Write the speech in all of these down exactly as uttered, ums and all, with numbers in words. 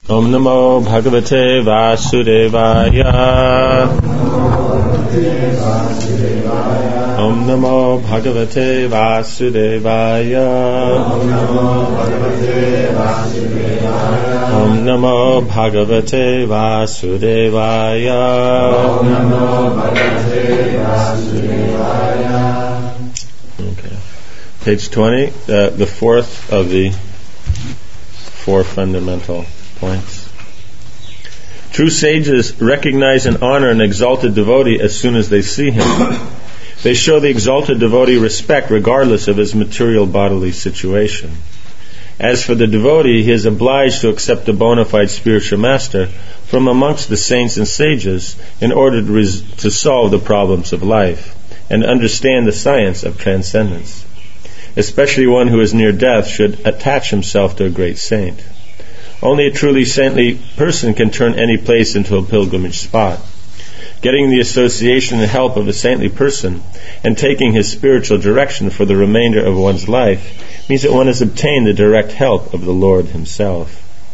Om Namo Bhagavate Vasudevaya. Om Namo Bhagavate Vasudevaya. Om Namo Bhagavate Vasudevaya. Okay. Page twenty, uh, the fourth of the four fundamental points. True sages recognize and honor an exalted devotee as soon as they see him. They show the exalted devotee respect regardless of his material bodily situation. As for the devotee, he is obliged to accept a bona fide spiritual master from amongst the saints and sages in order to, res- to solve the problems of life and understand the science of transcendence. Especially one who is near death should attach himself to a great saint. Only a truly saintly person can turn any place into a pilgrimage spot. Getting the association and help of a saintly person and taking his spiritual direction for the remainder of one's life means that one has obtained the direct help of the Lord himself.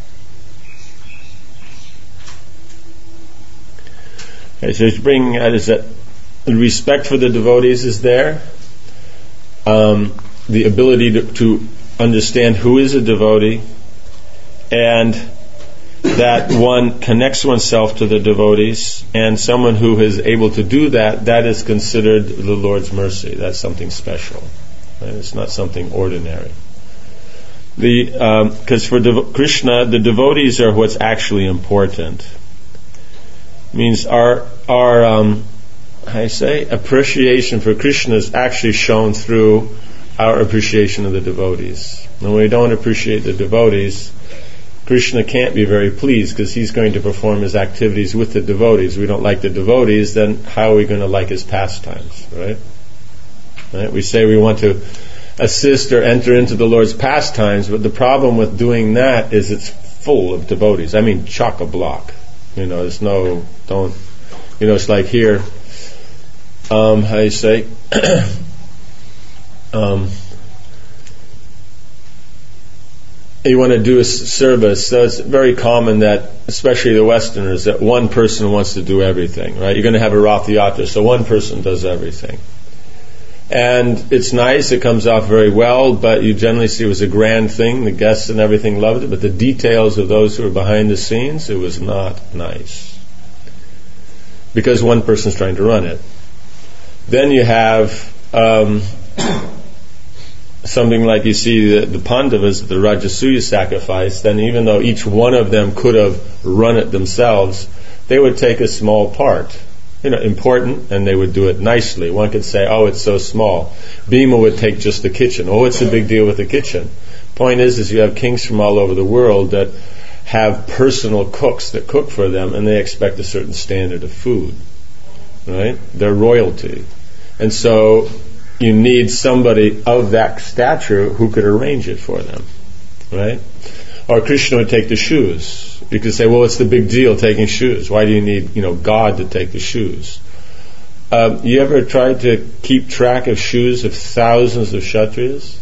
Okay, so he's bringing out is that respect for the devotees is there. Um, the ability to, to understand who is a devotee, and that one connects oneself to the devotees, and someone who is able to do that, that is considered the Lord's mercy. That's something special. Right? It's not something ordinary. The because um, for Dev- Krishna, the devotees are what's actually important. It means our our um, I say appreciation for Krishna is actually shown through our appreciation of the devotees. And when we don't appreciate the devotees, Krishna can't be very pleased because he's going to perform his activities with the devotees. We don't like the devotees, then how are we going to like his pastimes, right? Right? We say we want to assist or enter into the Lord's pastimes, but the problem with doing that is it's full of devotees. I mean, chock-a-block. You know, there's no, don't, you know, it's like here, um, how do you say, um, you want to do a service, so it's very common that, especially the Westerners, that one person wants to do everything, right? You're going to have a Rath Yatra, so one person does everything. And it's nice, it comes off very well, but you generally see it was a grand thing, the guests and everything loved it, but the details of those who were behind the scenes, it was not nice. Because one person's trying to run it. Then you have um, something like you see the, the Pandavas, the Rajasuya sacrifice, then even though each one of them could have run it themselves, they would take a small part. You know, important, and they would do it nicely. One could say, oh, it's so small. Bhima would take just the kitchen. Oh, what's the big deal with the kitchen? Point is, is you have kings from all over the world that have personal cooks that cook for them, and they expect a certain standard of food. Right? They're royalty. And so you need somebody of that stature who could arrange it for them. Right? Or Krishna would take the shoes. You could say, well, what's the big deal taking shoes? Why do you need, you know, God to take the shoes? Um, you ever tried to keep track of shoes of thousands of Kshatriyas?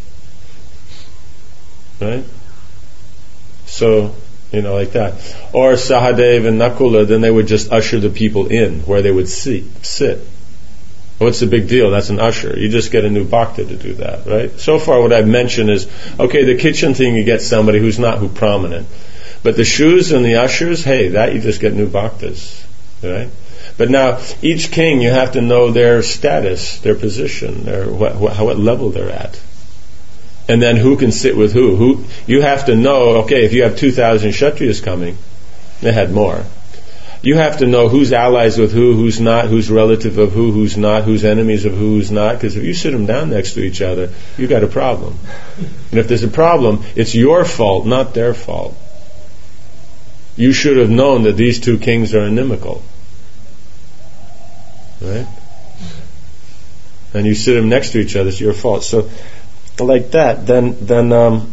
Right? So, you know, like that. Or Sahadev and Nakula, then they would just usher the people in where they would sit. sit. What's the big deal? That's an usher. You just get a new bhakta to do that, right? So far what I've mentioned is, okay, the kitchen thing you get somebody who's not who prominent. But the shoes and the ushers, hey, that you just get new bhaktas, right? But now, each king, you have to know their status, their position, their what, what, what level they're at. And then who can sit with who? Who you have to know, okay, if you have two thousand Kshatriyas coming, they had more. You have to know who's allies with who, who's not, who's relative of who, who's not, who's enemies of who, who's not. Because if you sit them down next to each other, you've got a problem. And if there's a problem, it's your fault, not their fault. You should have known that these two kings are inimical. Right? And you sit them next to each other, it's your fault. So, like that, then, then, um,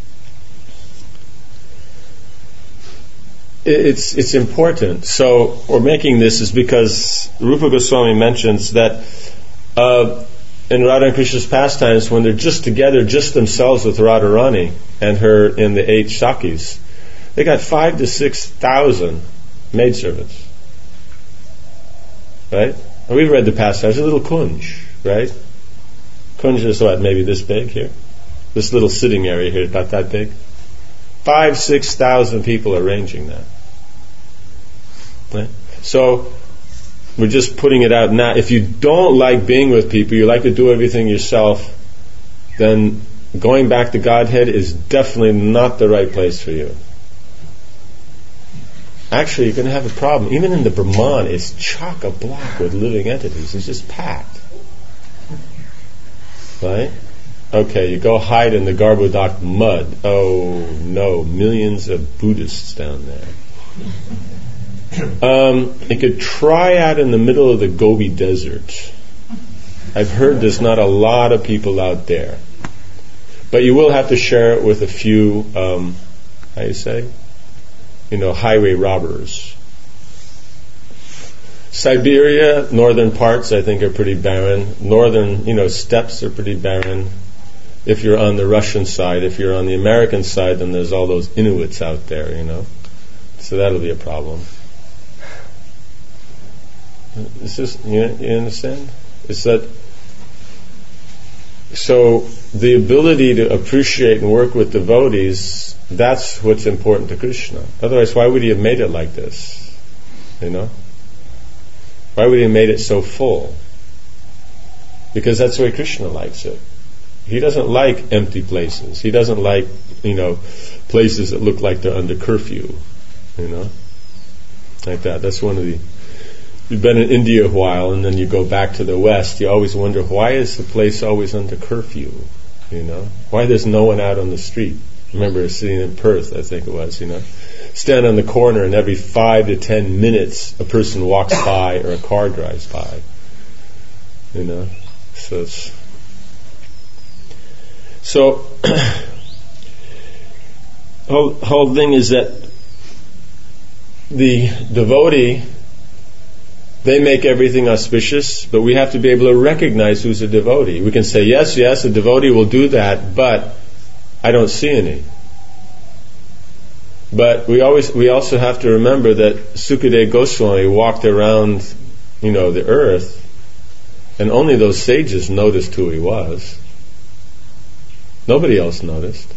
It's it's important. So we're making this is because Rupa Goswami mentions that uh, in Radha and Krishna's pastimes, when they're just together, just themselves with Radharani and her in the eight Shakis, They got five to six thousand maidservants. Right? And we've read the passage, a little kunj, right? Kunj is what, maybe this big here? This little sitting area here, about that big? Five, six thousand people arranging that. Right? So, we're just putting it out now. If you don't like being with people, you like to do everything yourself, then going back to Godhead is definitely not the right place for you. Actually, you're going to have a problem. Even in the Brahman, it's chock-a-block with living entities. It's just packed. Right? Okay, you go hide in the Garbhodak mud. Oh, no, millions of Buddhists down there. Um, you could try out in the middle of the Gobi Desert. I've heard there's not a lot of people out there. But you will have to share it with a few, um, how do you say? You know, highway robbers. Siberia, northern parts, I think, are pretty barren. Northern, you know, steppes are pretty barren. If you're on the Russian side, if you're on the American side, then there's all those Inuits out there, you know. So that'll be a problem. Is this, you, you understand? It's that, so the ability to appreciate and work with devotees, that's what's important to Krishna. Otherwise, why would he have made it like this? You know? Why would he have made it so full? Because that's the way Krishna likes it. He doesn't like empty places. He doesn't like, you know, places that look like they're under curfew. You know? Like that. That's one of the... You've been in India a while, and then you go back to the West, you always wonder, why is the place always under curfew? You know? Why there's no one out on the street? I remember sitting in Perth, I think it was, you know. Stand on the corner, and every five to ten minutes, a person walks by or a car drives by. You know? So it's... So, whole whole thing is that the devotee, they make everything auspicious, but we have to be able to recognize who's a devotee. We can say, yes, yes, a devotee will do that, but I don't see any. But we always, we also have to remember that Sukadeva Goswami walked around, you know, the earth, and only those sages noticed who he was. Nobody else noticed.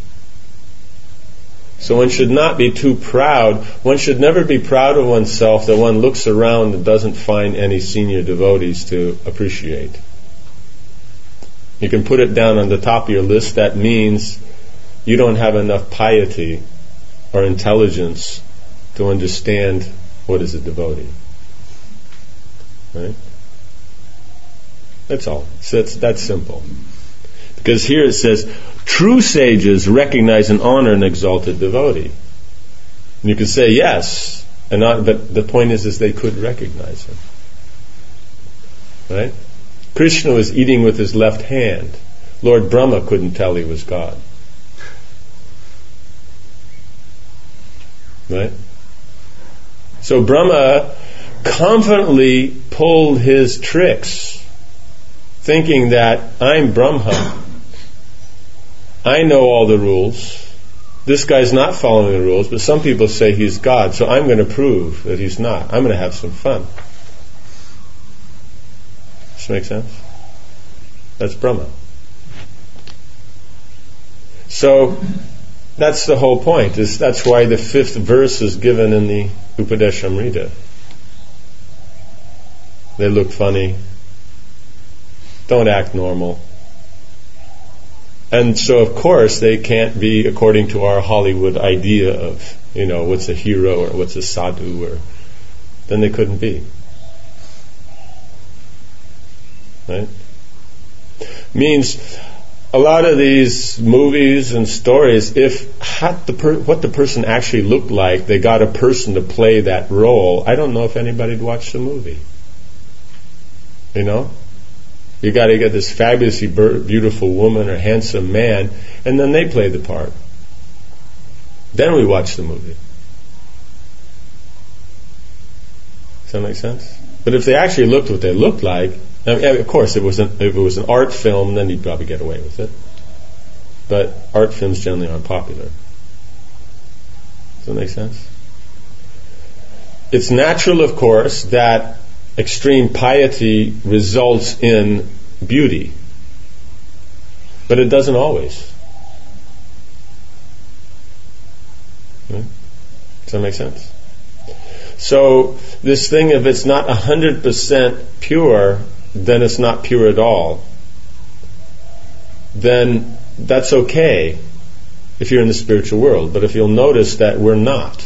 So one should not be too proud. One should never be proud of oneself that one looks around and doesn't find any senior devotees to appreciate. You can put it down on the top of your list. That means you don't have enough piety or intelligence to understand what is a devotee. Right? That's all. So that's, that's simple. Because here it says, true sages recognize and honor an exalted devotee. And you can say yes, and not, but the point is, is they could recognize him. Right? Krishna was eating with his left hand. Lord Brahma couldn't tell he was God. Right? So Brahma confidently pulled his tricks, thinking that I'm Brahma. I know all the rules. This guy's not following the rules, but some people say he's God, so I'm going to prove that he's not. I'm going to have some fun. Does that make sense? That's Brahma. So that's the whole point. Is that's why the fifth verse is given in the Upadeshamrita. They look funny. Don't act normal. And so, of course, they can't be according to our Hollywood idea of, you know, what's a hero or what's a sadhu, or then they couldn't be. Right? Means a lot of these movies and stories, if had the per- what the person actually looked like, they got a person to play that role, I don't know if anybody'd watch the movie. You know? You got to get this fabulously beautiful woman or handsome man, and then they play the part. Then we watch the movie. Does that make sense? But if they actually looked what they looked like, I mean, of course, if it was an, if it was an art film, then you'd probably get away with it. But art films generally aren't popular. Does that make sense? It's natural, of course, that extreme piety results in beauty. But it doesn't always. Right? Does that make sense? So this thing, if it's not one hundred percent pure, then it's not pure at all. Then that's okay if you're in the spiritual world. But if you'll notice that we're not.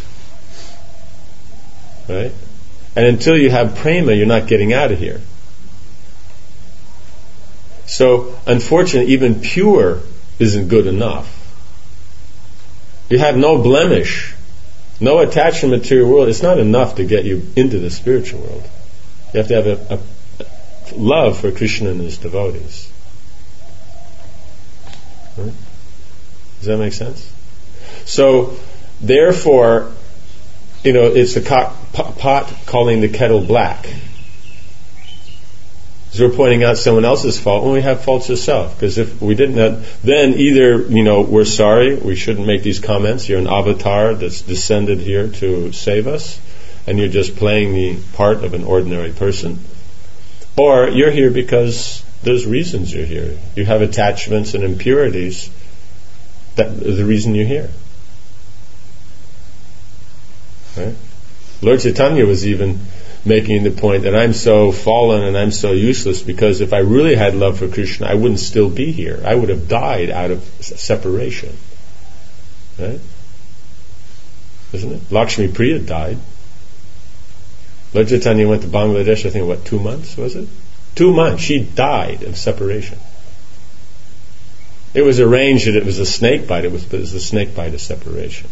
Right? And until you have prema, you're not getting out of here. So, unfortunately, even pure isn't good enough. You have no blemish, no attachment to the material world. It's not enough to get you into the spiritual world. You have to have a, a love for Krishna and his devotees. Right? Does that make sense? So, therefore, you know, it's the co- pot calling the kettle black. So we're pointing out someone else's fault when we have faults ourselves. Because if we didn't have, then either, you know, we're sorry, we shouldn't make these comments. You're an avatar that's descended here to save us, and you're just playing the part of an ordinary person. Or you're here because there's reasons you're here. You have attachments and impurities that are the reason you're here. Right? Lord Chaitanya was even making the point that I'm so fallen and I'm so useless because if I really had love for Krishna, I wouldn't still be here. I would have died out of separation. Right? Isn't it? Lakshmi Priya died. Lord Chaitanya went to Bangladesh, I think, what, two months, was it? Two months. She died of separation. It was arranged that it was a snake bite, it was, but it was a snake bite of separation.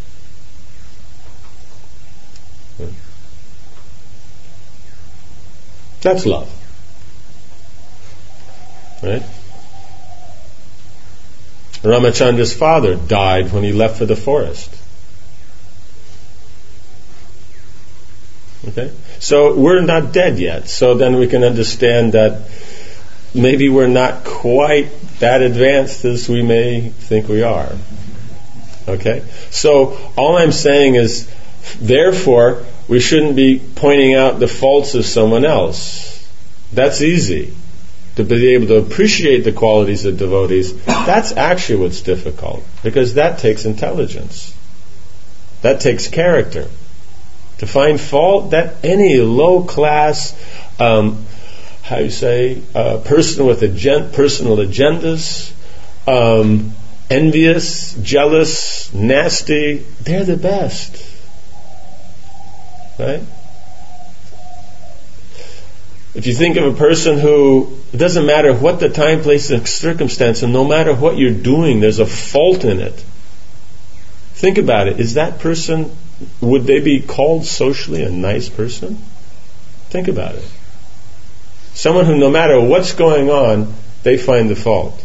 Right? That's love. Right? Ramachandra's father died when he left for the forest. Okay? So we're not dead yet. So then we can understand that maybe we're not quite that advanced as we may think we are. Okay? So all I'm saying is, therefore, we shouldn't be pointing out the faults of someone else. That's easy. To be able to appreciate the qualities of devotees, that's actually what's difficult. Because that takes intelligence. That takes character. To find fault, that any low-class, um, how you say, uh, person with agen- personal agendas, um, envious, jealous, nasty, they're the best. Right? If you think of a person who, it doesn't matter what the time, place, and circumstance, and no matter what you're doing, there's a fault in it. Think about it. Is that person, would they be called socially a nice person? Think about it. Someone who, no matter what's going on, they find the fault.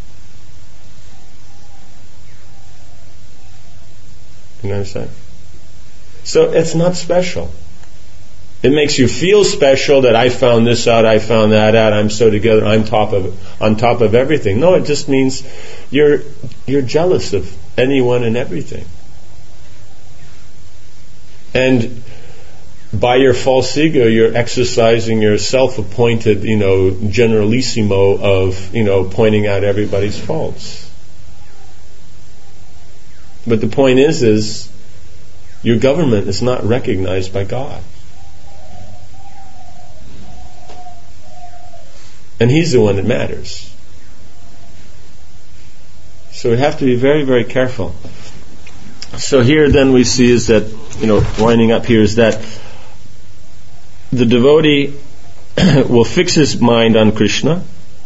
You understand? So it's not special. It makes you feel special that I found this out, I found that out, I'm so together, I'm top of on top of everything. No, it just means you're you're jealous of anyone and everything. And by your false ego, you're exercising your self-appointed, you know, generalissimo of, you know, pointing out everybody's faults. But the point is, is your government is not recognized by God. And He's the one that matters. So we have to be very, very careful. So here then we see is that, you know, winding up here is that the devotee will fix his mind on Krishna.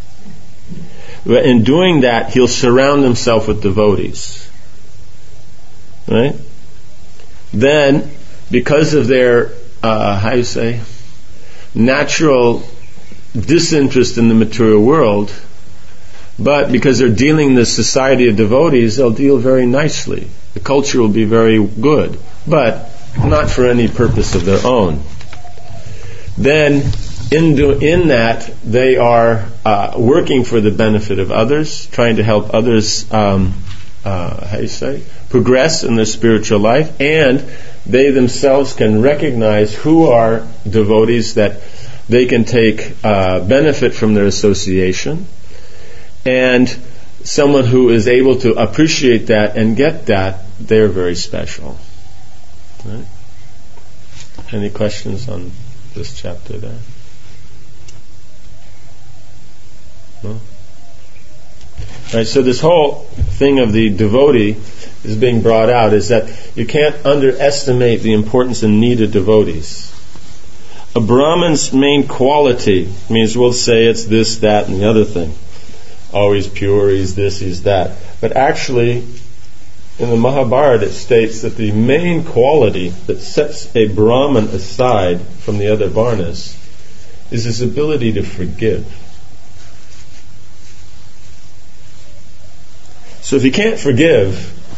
In doing that, he'll surround himself with devotees. Right? Then, because of their, uh, how do you say, natural disinterest in the material world, but because they're dealing in the society of devotees, they'll deal very nicely. The culture will be very good, but not for any purpose of their own. Then, in do, in that, they are uh, working for the benefit of others, trying to help others, um, uh, how do you say, progress in their spiritual life, and they themselves can recognize who are devotees that they can take uh, benefit from their association, and someone who is able to appreciate that and get that, they're very special. Right? Any questions on this chapter there? No? Right, so this whole thing of the devotee is being brought out is that you can't underestimate the importance and need of devotees. A Brahman's main quality means we'll say it's this, that, and the other thing. Oh, he's pure, he's this, he's that. But actually, in the Mahabharata it states that the main quality that sets a Brahman aside from the other Varnas is his ability to forgive. So if you can't forgive,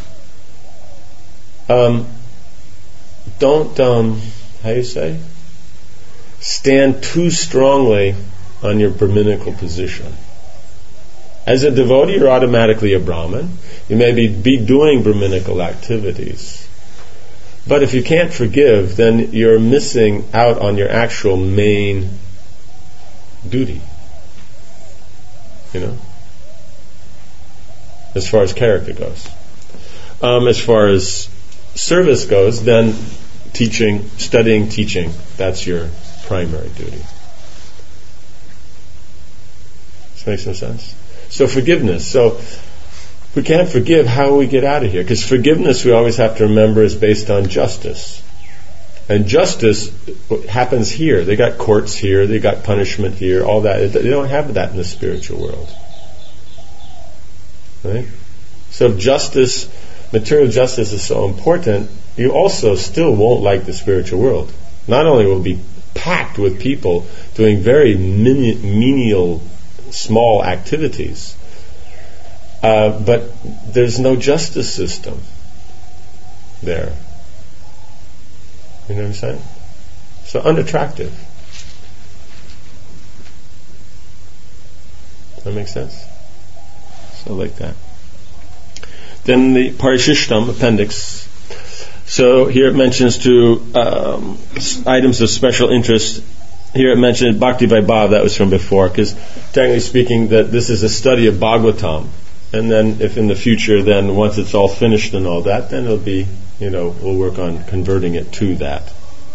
um, don't, um, how do you say? Stand too strongly on your Brahminical position. As a devotee, you're automatically a Brahmin. You may be, be doing Brahminical activities. But if you can't forgive, then you're missing out on your actual main duty. You know? As far as character goes. Um, as far as service goes, then teaching, studying, teaching, that's your primary duty. Does that make some sense? So forgiveness. So if we can't forgive, how do we get out of here? Because forgiveness, we always have to remember, is based on justice. And justice happens here. They got courts here, they got punishment here, all that. They don't have that in the spiritual world. Right? So if justice, material justice is so important, you also still won't like the spiritual world. Not only will it be packed with people doing very mini- menial, small activities, uh, but there's no justice system there. You know what I'm saying? So unattractive. Does that make sense? So like that. Then the Parishishtam appendix. So here it mentions to um, items of special interest. Here it mentioned Bhakti Vaibhav, that was from before, because technically speaking, that this is a study of Bhagavatam. And then if in the future, then once it's all finished and all that, then it'll be, you know, we'll work on converting it to that.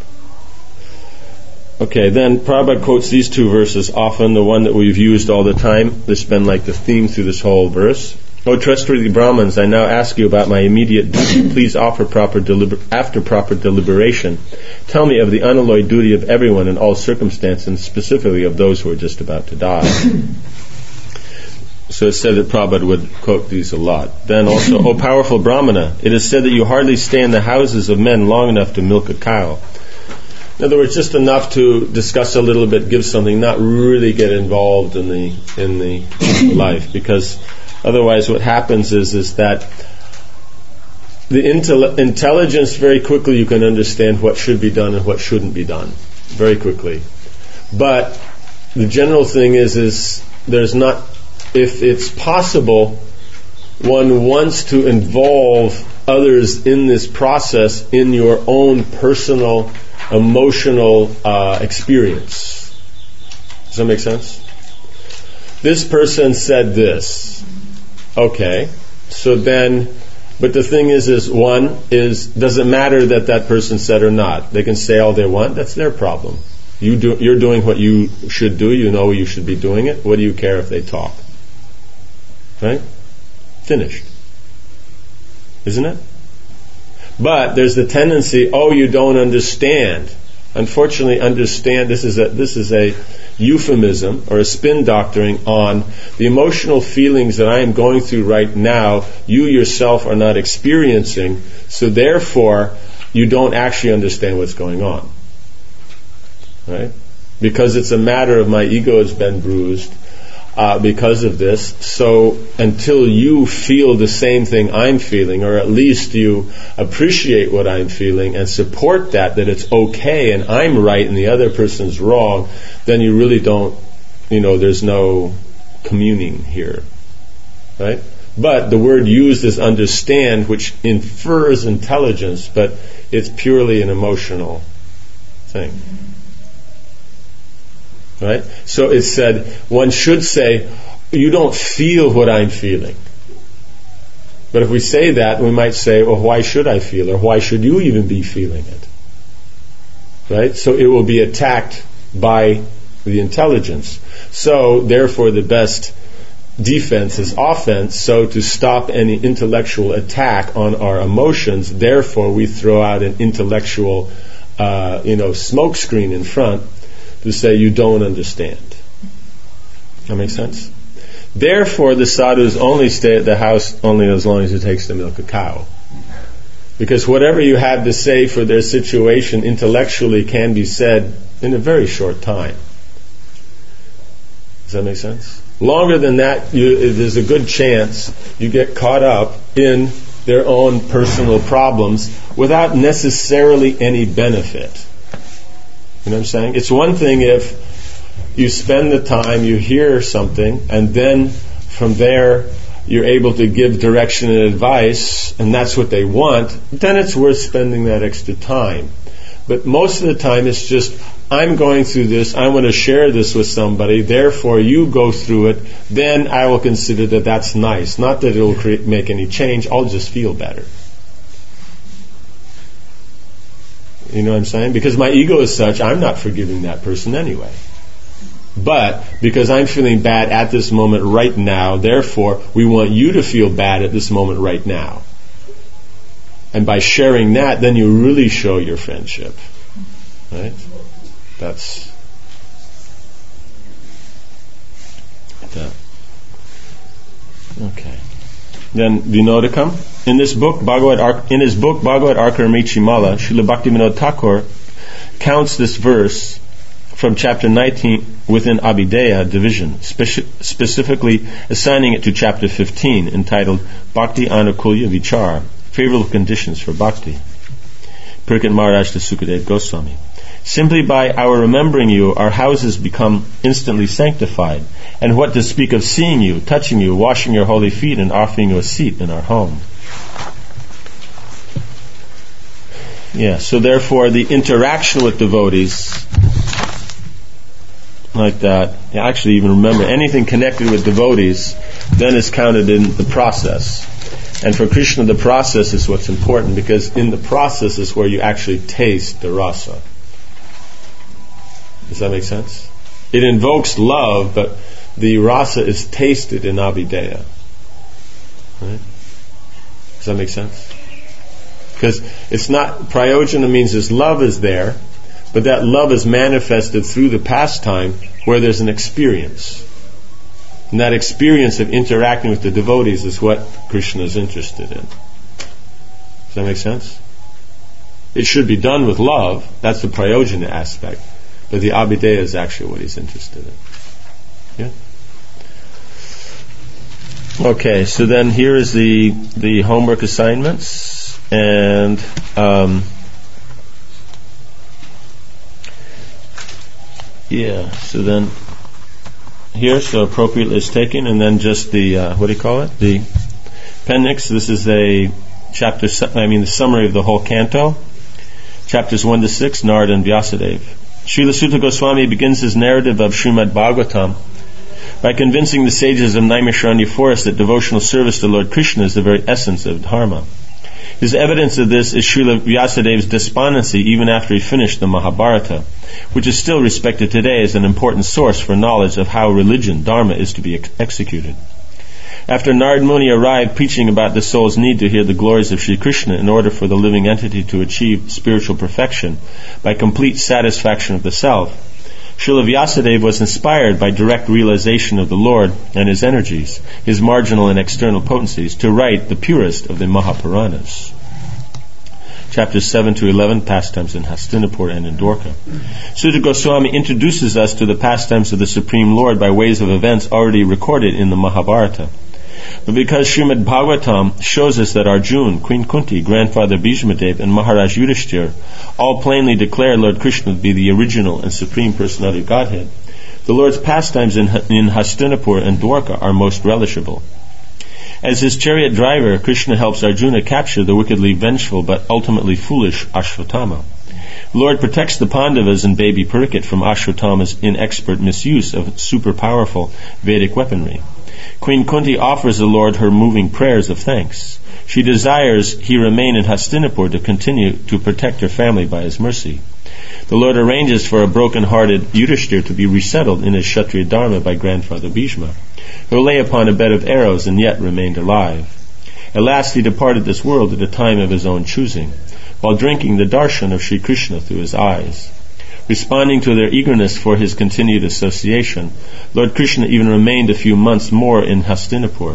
Okay, then Prabhupada quotes these two verses often, the one that we've used all the time. This has been like the theme through this whole verse. O trustworthy Brahmins, I now ask you about my immediate duty. Please offer proper deliber- after proper deliberation. Tell me of the unalloyed duty of everyone in all circumstances, and specifically of those who are just about to die. So it's said that Prabhupada would quote these a lot. Then also, O powerful Brahmana, it is said that you hardly stay in the houses of men long enough to milk a cow. In other words, just enough to discuss a little bit, give something, not really get involved in the in the life, because otherwise what happens is is that the intel- intelligence, very quickly you can understand what should be done and what shouldn't be done, very quickly. But the general thing is is there's not, if it's possible, one wants to involve others in this process in your own personal emotional uh, experience. Does that make sense? This person said this. Okay, so then, but the thing is, is one is, does it matter that that person said or not? They can say all they want. That's their problem. You do, you're doing what you should do. You know you should be doing it. What do you care if they talk? Right? Finished. Isn't it? But there's the tendency, oh, you don't understand. Unfortunately, understand, this is a this is a euphemism or a spin doctoring on the emotional feelings that I am going through right now, you yourself are not experiencing, so therefore you don't actually understand what's going on. Right? Because it's a matter of my ego has been bruised uh, because of this, so until you feel the same thing I'm feeling, or at least you appreciate what I'm feeling and support that, that it's okay and I'm right and the other person's wrong, then you really don't, you know, there's no communing here. Right? But the word used is understand, which infers intelligence, but it's purely an emotional thing. Right? So it said, one should say, you don't feel what I'm feeling. But if we say that, we might say, well, why should I feel? Or why should you even be feeling it? Right? So it will be attacked by the intelligence. So, therefore, the best defense is offense. So to stop any intellectual attack on our emotions, therefore we throw out an intellectual, uh, you know, smoke screen in front to say you don't understand. That makes sense? Therefore, the sadhus only stay at the house only as long as it takes to milk a cow. Because whatever you have to say for their situation intellectually can be said in a very short time. Does that make sense? Longer than that, you, there's a good chance you get caught up in their own personal problems without necessarily any benefit. You know what I'm saying? It's one thing if you spend the time, you hear something, and then from there you're able to give direction and advice, and that's what they want, then it's worth spending that extra time. But most of the time it's just, I'm going through this, I want to share this with somebody, therefore you go through it, then I will consider that that's nice. Not that it will create, make any change, I'll just feel better. You know what I'm saying? Because my ego is such, I'm not forgiving that person anyway. But because I'm feeling bad at this moment right now, therefore we want you to feel bad at this moment right now. And by sharing that, then you really show your friendship. Right? That's that. Okay. Then Vinodakam. In this book, Bhagavad in his book Bhagavad Arkaramechimala, Srila Bhaktivinoda Thakur counts this verse from chapter nineteen within Abhideya division, speci- specifically assigning it to chapter fifteen, entitled Bhakti Anukulya Vichar, favorable conditions for bhakti. Purkit Maharaj to Sukadev Goswami. Simply by our remembering you, our houses become instantly sanctified. And what to speak of seeing you, touching you, washing your holy feet, and offering you a seat in our home. Yeah, so therefore the interaction with devotees, like that, you actually even remember anything connected with devotees, then is counted in the process. And for Krishna, the process is what's important, because in the process is where you actually taste the rasa. Does that make sense? It invokes love, but the rasa is tasted in Abhideya. Right? Does that make sense? Because it's not, prayojana means this love is there, but that love is manifested through the pastime where there's an experience. And that experience of interacting with the devotees is what Krishna is interested in. Does that make sense? It should be done with love. That's the prayojana aspect. But the abhideya is actually what he's interested in. Yeah? Okay, so then here is the the homework assignments. And um, yeah, so then here, so appropriately is taken, and then just the, uh, what do you call it? The appendix. This is a chapter, I mean the summary of the whole canto. Chapters one to six, Narada and Vyasadeva. Srila Sutta Goswami begins his narrative of Srimad Bhagavatam by convincing the sages of Naimisharanya forest that devotional service to Lord Krishna is the very essence of dharma. His evidence of this is Srila Vyasadeva's despondency even after he finished the Mahabharata, which is still respected today as an important source for knowledge of how religion, dharma, is to be ex- executed. After Narad Muni arrived preaching about the soul's need to hear the glories of Sri Krishna in order for the living entity to achieve spiritual perfection by complete satisfaction of the self, Srila Vyasadeva was inspired by direct realization of the Lord and His energies, His marginal and external potencies, to write the purest of the Mahapuranas. Chapters seven to eleven, pastimes in Hastinapur and in Dwarka. Sutta Goswami introduces us to the pastimes of the Supreme Lord by ways of events already recorded in the Mahabharata. But because Srimad Bhagavatam shows us that Arjuna, Queen Kunti, Grandfather Bhishmadev, and Maharaj Yudhishthira all plainly declare Lord Krishna to be the original and Supreme Personality of Godhead, the Lord's pastimes in, in Hastinapur and Dwarka are most relishable. As his chariot driver, Krishna helps Arjuna capture the wickedly vengeful but ultimately foolish Ashwatthama. The Lord protects the Pandavas and baby Parikshit from Ashwatthama's inexpert misuse of super-powerful Vedic weaponry. Queen Kunti offers the Lord her moving prayers of thanks. She desires he remain in Hastinapur to continue to protect her family by his mercy. The Lord arranges for a broken-hearted Yudhishthira to be resettled in his Kshatriya Dharma by grandfather Bhishma, who lay upon a bed of arrows and yet remained alive. At last he departed this world at a time of his own choosing, while drinking the darshan of Sri Krishna through his eyes. Responding to their eagerness for his continued association, Lord Krishna even remained a few months more in Hastinapur.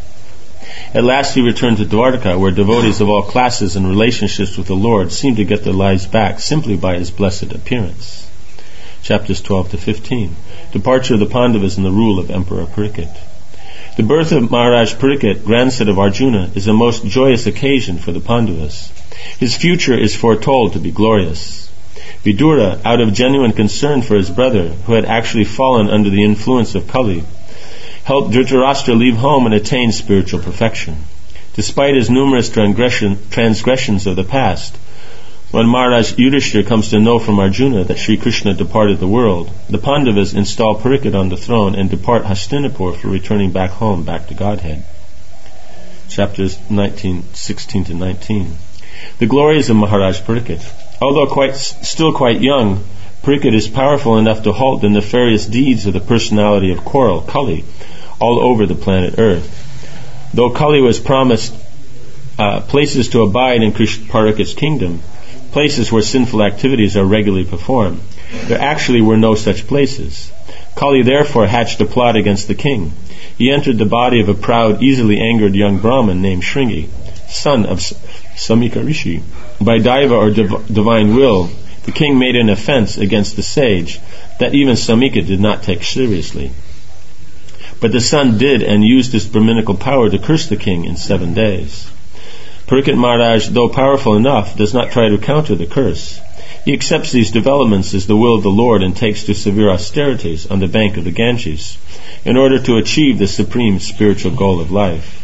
At last he returned to Dwarka, where devotees of all classes and relationships with the Lord seemed to get their lives back simply by his blessed appearance. Chapters twelve to fifteen. Departure of the Pandavas and the rule of Emperor Parikshit. The birth of Maharaj Parikshit, grandson of Arjuna, is a most joyous occasion for the Pandavas. His future is foretold to be glorious. Vidura, out of genuine concern for his brother, who had actually fallen under the influence of Kali, helped Dhritarashtra leave home and attain spiritual perfection. Despite his numerous transgression, transgressions of the past, when Maharaj Yudhishthira comes to know from Arjuna that Sri Krishna departed the world, the Pandavas install Parikshit on the throne and depart Hastinapur for returning back home, back to Godhead. Chapters nineteen, sixteen to nineteen. The glories of Maharaj Parikshit. Although quite, still quite young, Parikshit is powerful enough to halt the nefarious deeds of the personality of Koral, Kali, all over the planet Earth. Though Kali was promised uh, places to abide in Krishna Parikshit's kingdom, places where sinful activities are regularly performed, there actually were no such places. Kali therefore hatched a plot against the king. He entered the body of a proud, easily angered young Brahmin named Shringi, son of Samika Rishi. By Daiva or div- divine will, the king made an offense against the sage that even Samika did not take seriously. But the son did and used his Brahminical power to curse the king in seven days. Parikshit Maharaj, though powerful enough, does not try to counter the curse. He accepts these developments as the will of the Lord and takes to severe austerities on the bank of the Ganges in order to achieve the supreme spiritual goal of life.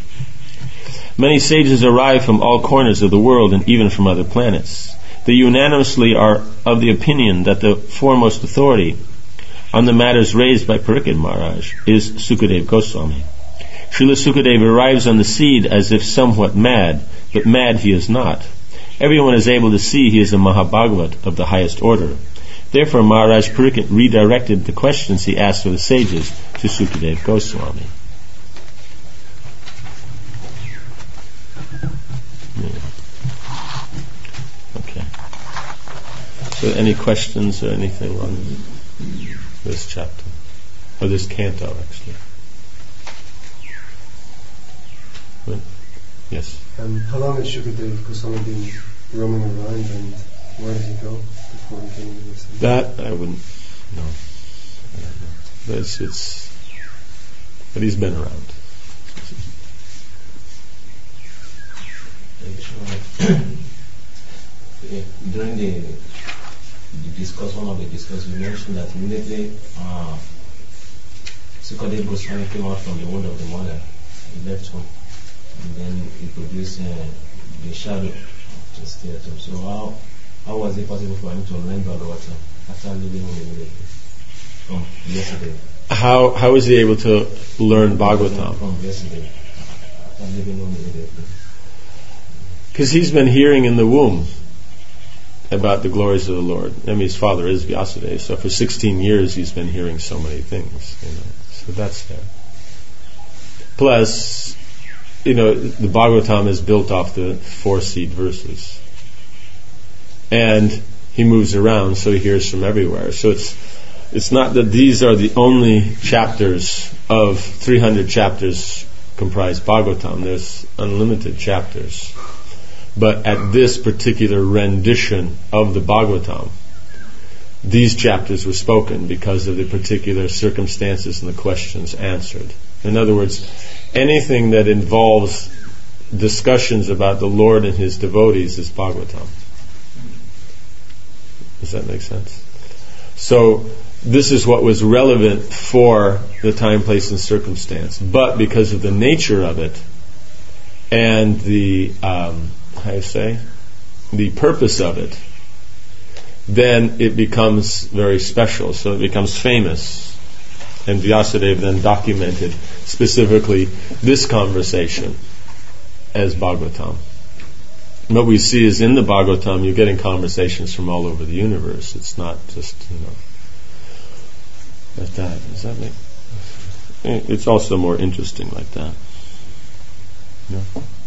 Many sages arrive from all corners of the world and even from other planets. They unanimously are of the opinion that the foremost authority on the matters raised by Parikshit Maharaj is Sukadeva Goswami. Srila Sukadeva arrives on the seed as if somewhat mad, but mad he is not. Everyone is able to see he is a Mahabhagavat of the highest order. Therefore Maharaj Parikshit redirected the questions he asked of the sages to Sukadeva Goswami. Okay. So any questions or anything on this chapter? Or this canto, actually? What? Yes? Um, how long has Sukadeva Goswami been roaming around, and where did he go before he came into this? That I wouldn't know. I don't know. But it's, it's but he's been around. During the, the discuss, one of the discuss, you mentioned that immediately uh, Sukadeva Goswami came out from the womb of the mother, he left home, and then he produced uh, the shadow of the statue. So how how was it possible for him to learn Bhagavatam after leaving home immediately from yesterday? How how was he able to learn Bhagavatam? From yesterday, after leaving home immediately. Because he's been hearing in the womb about the glories of the Lord. I mean, his father is Vyasadeva, so for sixteen years he's been hearing so many things. You know, so that's there. Plus, you know, the Bhagavatam is built off the four seed verses, and he moves around, so he hears from everywhere. So it's it's not that these are the only chapters of three hundred chapters comprise Bhagavatam. There's unlimited chapters. But at this particular rendition of the Bhagavatam, these chapters were spoken because of the particular circumstances and the questions answered. In other words, anything that involves discussions about the Lord and His devotees is Bhagavatam. Does that make sense? So, this is what was relevant for the time, place, and circumstance. But because of the nature of it, and the um, how do you say the purpose of it, then it becomes very special. So it becomes famous. And Vyasadeva then documented specifically this conversation as Bhagavatam. What we see is in the Bhagavatam, you're getting conversations from all over the universe. It's not just, you know, like that. Does that make? It's also more interesting like that. No?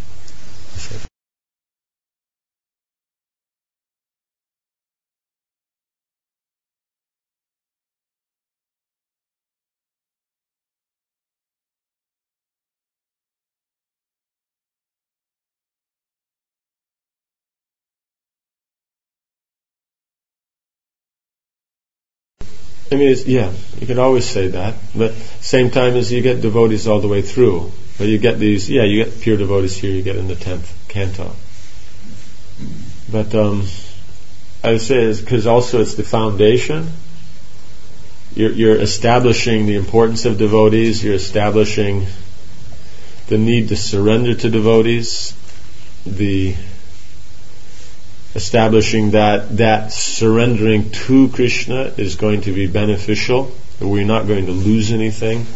I mean, it's, yeah, you could always say that, but same time as you get devotees all the way through. But you get these, yeah, you get pure devotees here, you get in the tenth canto. But um, I would say is because also it's the foundation. You're, you're establishing the importance of devotees. You're establishing the need to surrender to devotees. The establishing that that surrendering to Krishna is going to be beneficial. We're not going to lose anything.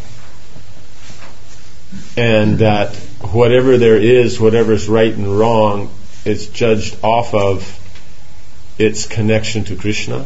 And that whatever there is, whatever is right and wrong, it's judged off of its connection to Krishna.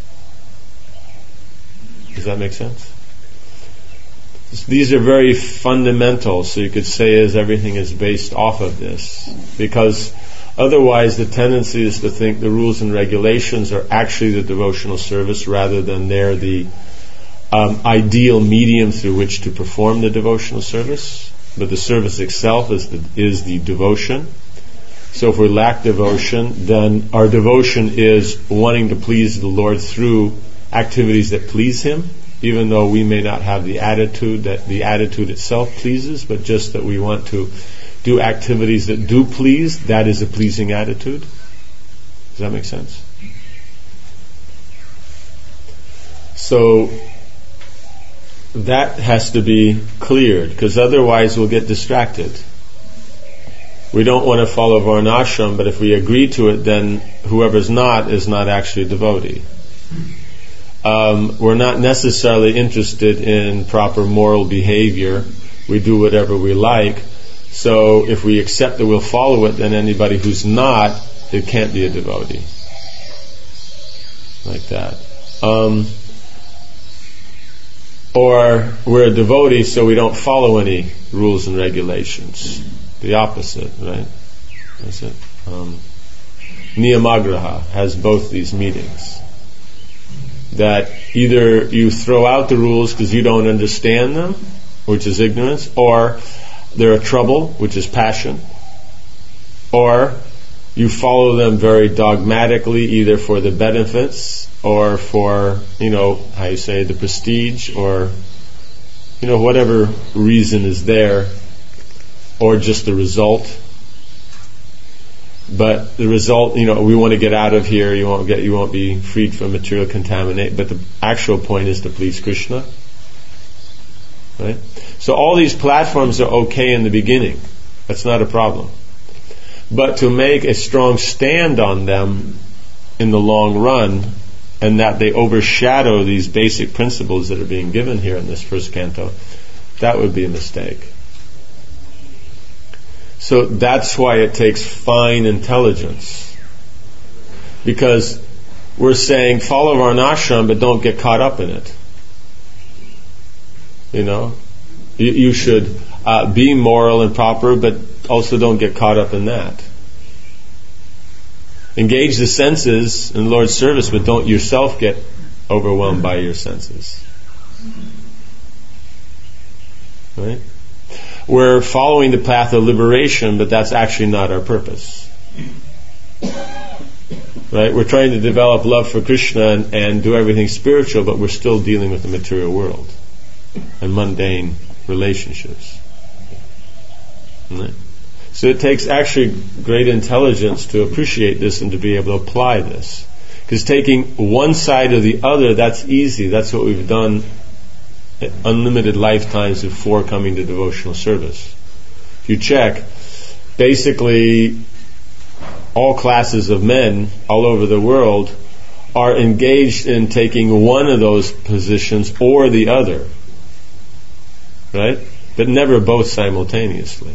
Does that make sense? These are very fundamental, so you could say as everything is based off of this. Because otherwise the tendency is to think the rules and regulations are actually the devotional service rather than they're the um, ideal medium through which to perform the devotional service. But the service itself is the, is the devotion. So if we lack devotion, then our devotion is wanting to please the Lord through activities that please Him, even though we may not have the attitude that the attitude itself pleases, but just that we want to do activities that do please. That is a pleasing attitude. Does that make sense? So that has to be cleared, because otherwise we'll get distracted. We don't want to follow Varnashram, but if we agree to it, then whoever's not is not actually a devotee. Um, we're not necessarily interested in proper moral behavior. We do whatever we like. So if we accept that we'll follow it, then anybody who's not, it can't be a devotee. Like that. Um, or we're a devotee, so we don't follow any rules and regulations. The opposite, right? That's it. Um, Niyamagraha has both these meanings. That either you throw out the rules because you don't understand them, which is ignorance, or they're a trouble, which is passion, or you follow them very dogmatically, either for the benefits or for, you know, how you say, the prestige, or, you know, whatever reason is there, or just the result. But the result, you know, we want to get out of here. You won't get, you won't be freed from material contamination. But the actual point is to please Krishna, right? So all these platforms are okay in the beginning. That's not a problem. But to make a strong stand on them in the long run, and that they overshadow these basic principles that are being given here in this first canto, that would be a mistake. So that's why it takes fine intelligence. Because we're saying follow Varnashram, but don't get caught up in it. You know, you, you should uh, be moral and proper, but also don't get caught up in that. Engage the senses in the Lord's service, but don't yourself get overwhelmed by your senses. Right? We're following the path of liberation, but that's actually not our purpose. Right? We're trying to develop love for Krishna and, and do everything spiritual, but we're still dealing with the material world and mundane relationships. Right? So it takes actually great intelligence to appreciate this and to be able to apply this. Because taking one side or the other, that's easy. That's what we've done unlimited lifetimes before coming to devotional service. If you check, basically all classes of men all over the world are engaged in taking one of those positions or the other, right? But never both simultaneously,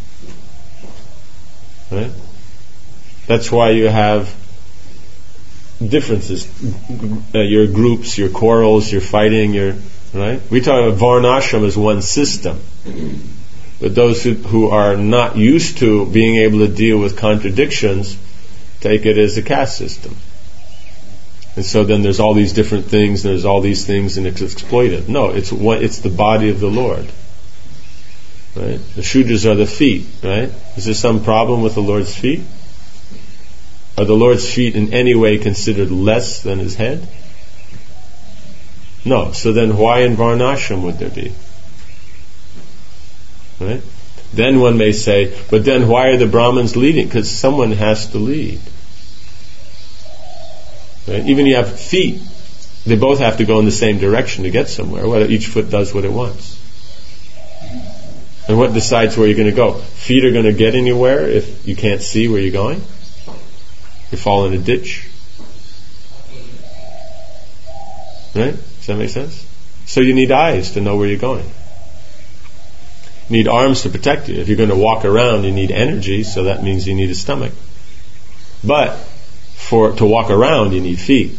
right? That's why you have differences, uh, your groups, your quarrels, your fighting, your right. We talk about varnashram as one system, but those who, who are not used to being able to deal with contradictions take it as a caste system. And so then there's all these different things, and there's all these things, and it's exploited. No, it's what it's the body of the Lord. Right? The Shudras are the feet, right? Is there some problem with the Lord's feet? Are the Lord's feet in any way considered less than His head? No. So then why in Varnashram would there be? Right? Then one may say, but then why are the Brahmins leading? Because someone has to lead. Right? Even you have feet, they both have to go in the same direction to get somewhere. Well, each foot does what it wants. And what decides where you're going to go? Feet are going to get anywhere if you can't see where you're going? You fall in a ditch? Right? Does that make sense? So you need eyes to know where you're going. You need arms to protect you. If you're going to walk around, you need energy, so that means you need a stomach. But for to walk around, you need feet.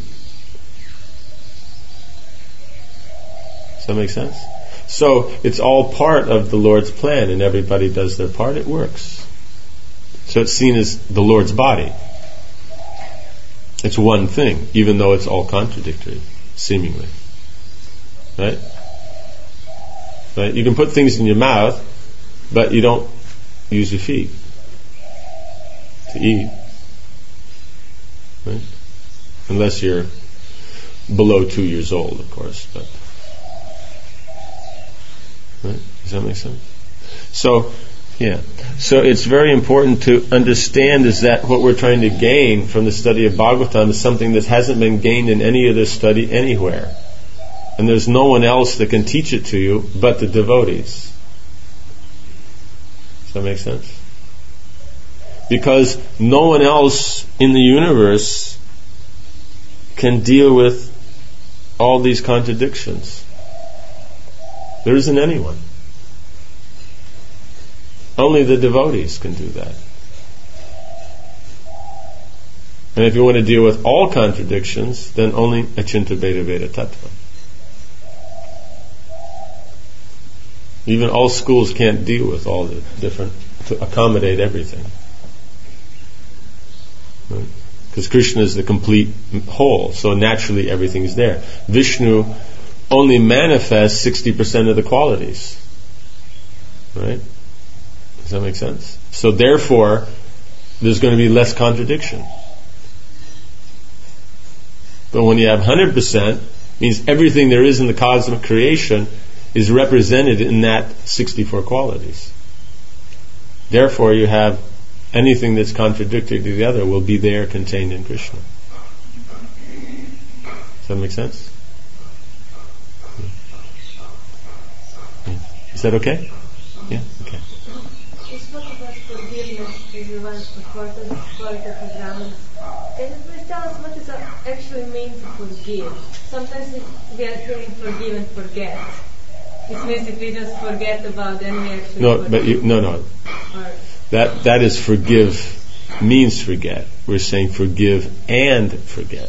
Does that make sense? So it's all part of the Lord's plan, and everybody does their part. It works. So it's seen as the Lord's body. It's one thing, even though it's all contradictory, seemingly. Right? Right? You can put things in your mouth, but you don't use your feet to eat. Right? Unless you're below two years old, of course. But right? Does that make sense? So, yeah. So it's very important to understand is that what we're trying to gain from the study of Bhagavatam is something that hasn't been gained in any other study anywhere. And there's no one else that can teach it to you but the devotees. Does that make sense? Because no one else in the universe can deal with all these contradictions. There isn't anyone. Only the devotees can do that. And if you want to deal with all contradictions, then only Achinta Bheda Veda Tattva. Even all schools can't deal with all the different, to accommodate everything. Right? Because Krishna is the complete whole, so naturally everything is there. Vishnu only manifests sixty percent of the qualities. Right? Does that make sense? So therefore, there's going to be less contradiction. But when you have one hundred percent, means everything there is in the cosmic creation is represented in that sixty-four qualities. Therefore, you have anything that's contradictory to the other will be there contained in Krishna. Does that make sense? Yeah. Is that okay? Yeah? Okay. You spoke about forgiveness as one important quality of Brahmana. Can you please tell us what does it actually mean to forgive? Sometimes we are hearing forgive and forget. It means if we just forget about then we actually No, forget. but you, no, no. Or That that is forgive means forget. We're saying forgive and forget.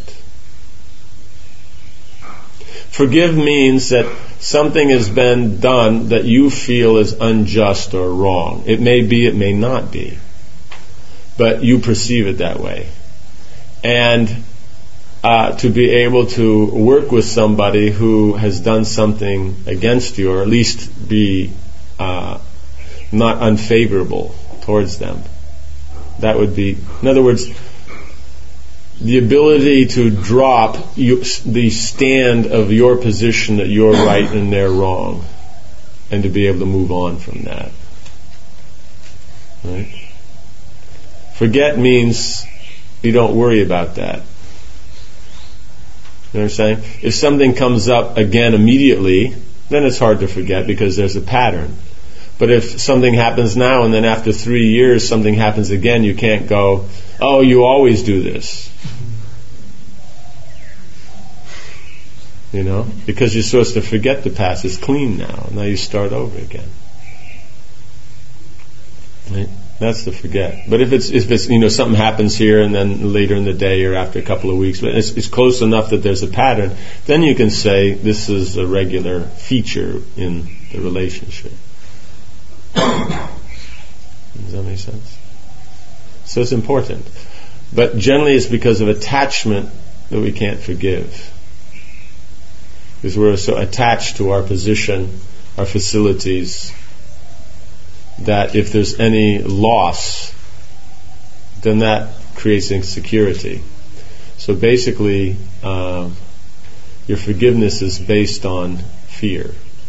Forgive means that something has been done that you feel is unjust or wrong. It may be, it may not be. But you perceive it that way. And uh, to be able to work with somebody who has done something against you, or at least be uh, not unfavorable towards them. That would be, in other words, the ability to drop you, the stand of your position that you're right and they're wrong, and to be able to move on from that. Right? Forget means you don't worry about that. You know what I'm saying? If something comes up again immediately, then it's hard to forget because there's a pattern. But if something happens now and then after three years something happens again, you can't go, oh, you always do this. You know? Because you're supposed to forget the past. It's clean now. Now you start over again. Right? That's the forget. But if it's, if it's, you know, something happens here and then later in the day or after a couple of weeks, but it's, it's close enough that there's a pattern, then you can say this is a regular feature in the relationship. Does that make sense? So it's important. But generally it's because of attachment that we can't forgive. Because we're so attached to our position, our facilities, that if there's any loss, then that creates insecurity. So basically, uh, your forgiveness is based on fear.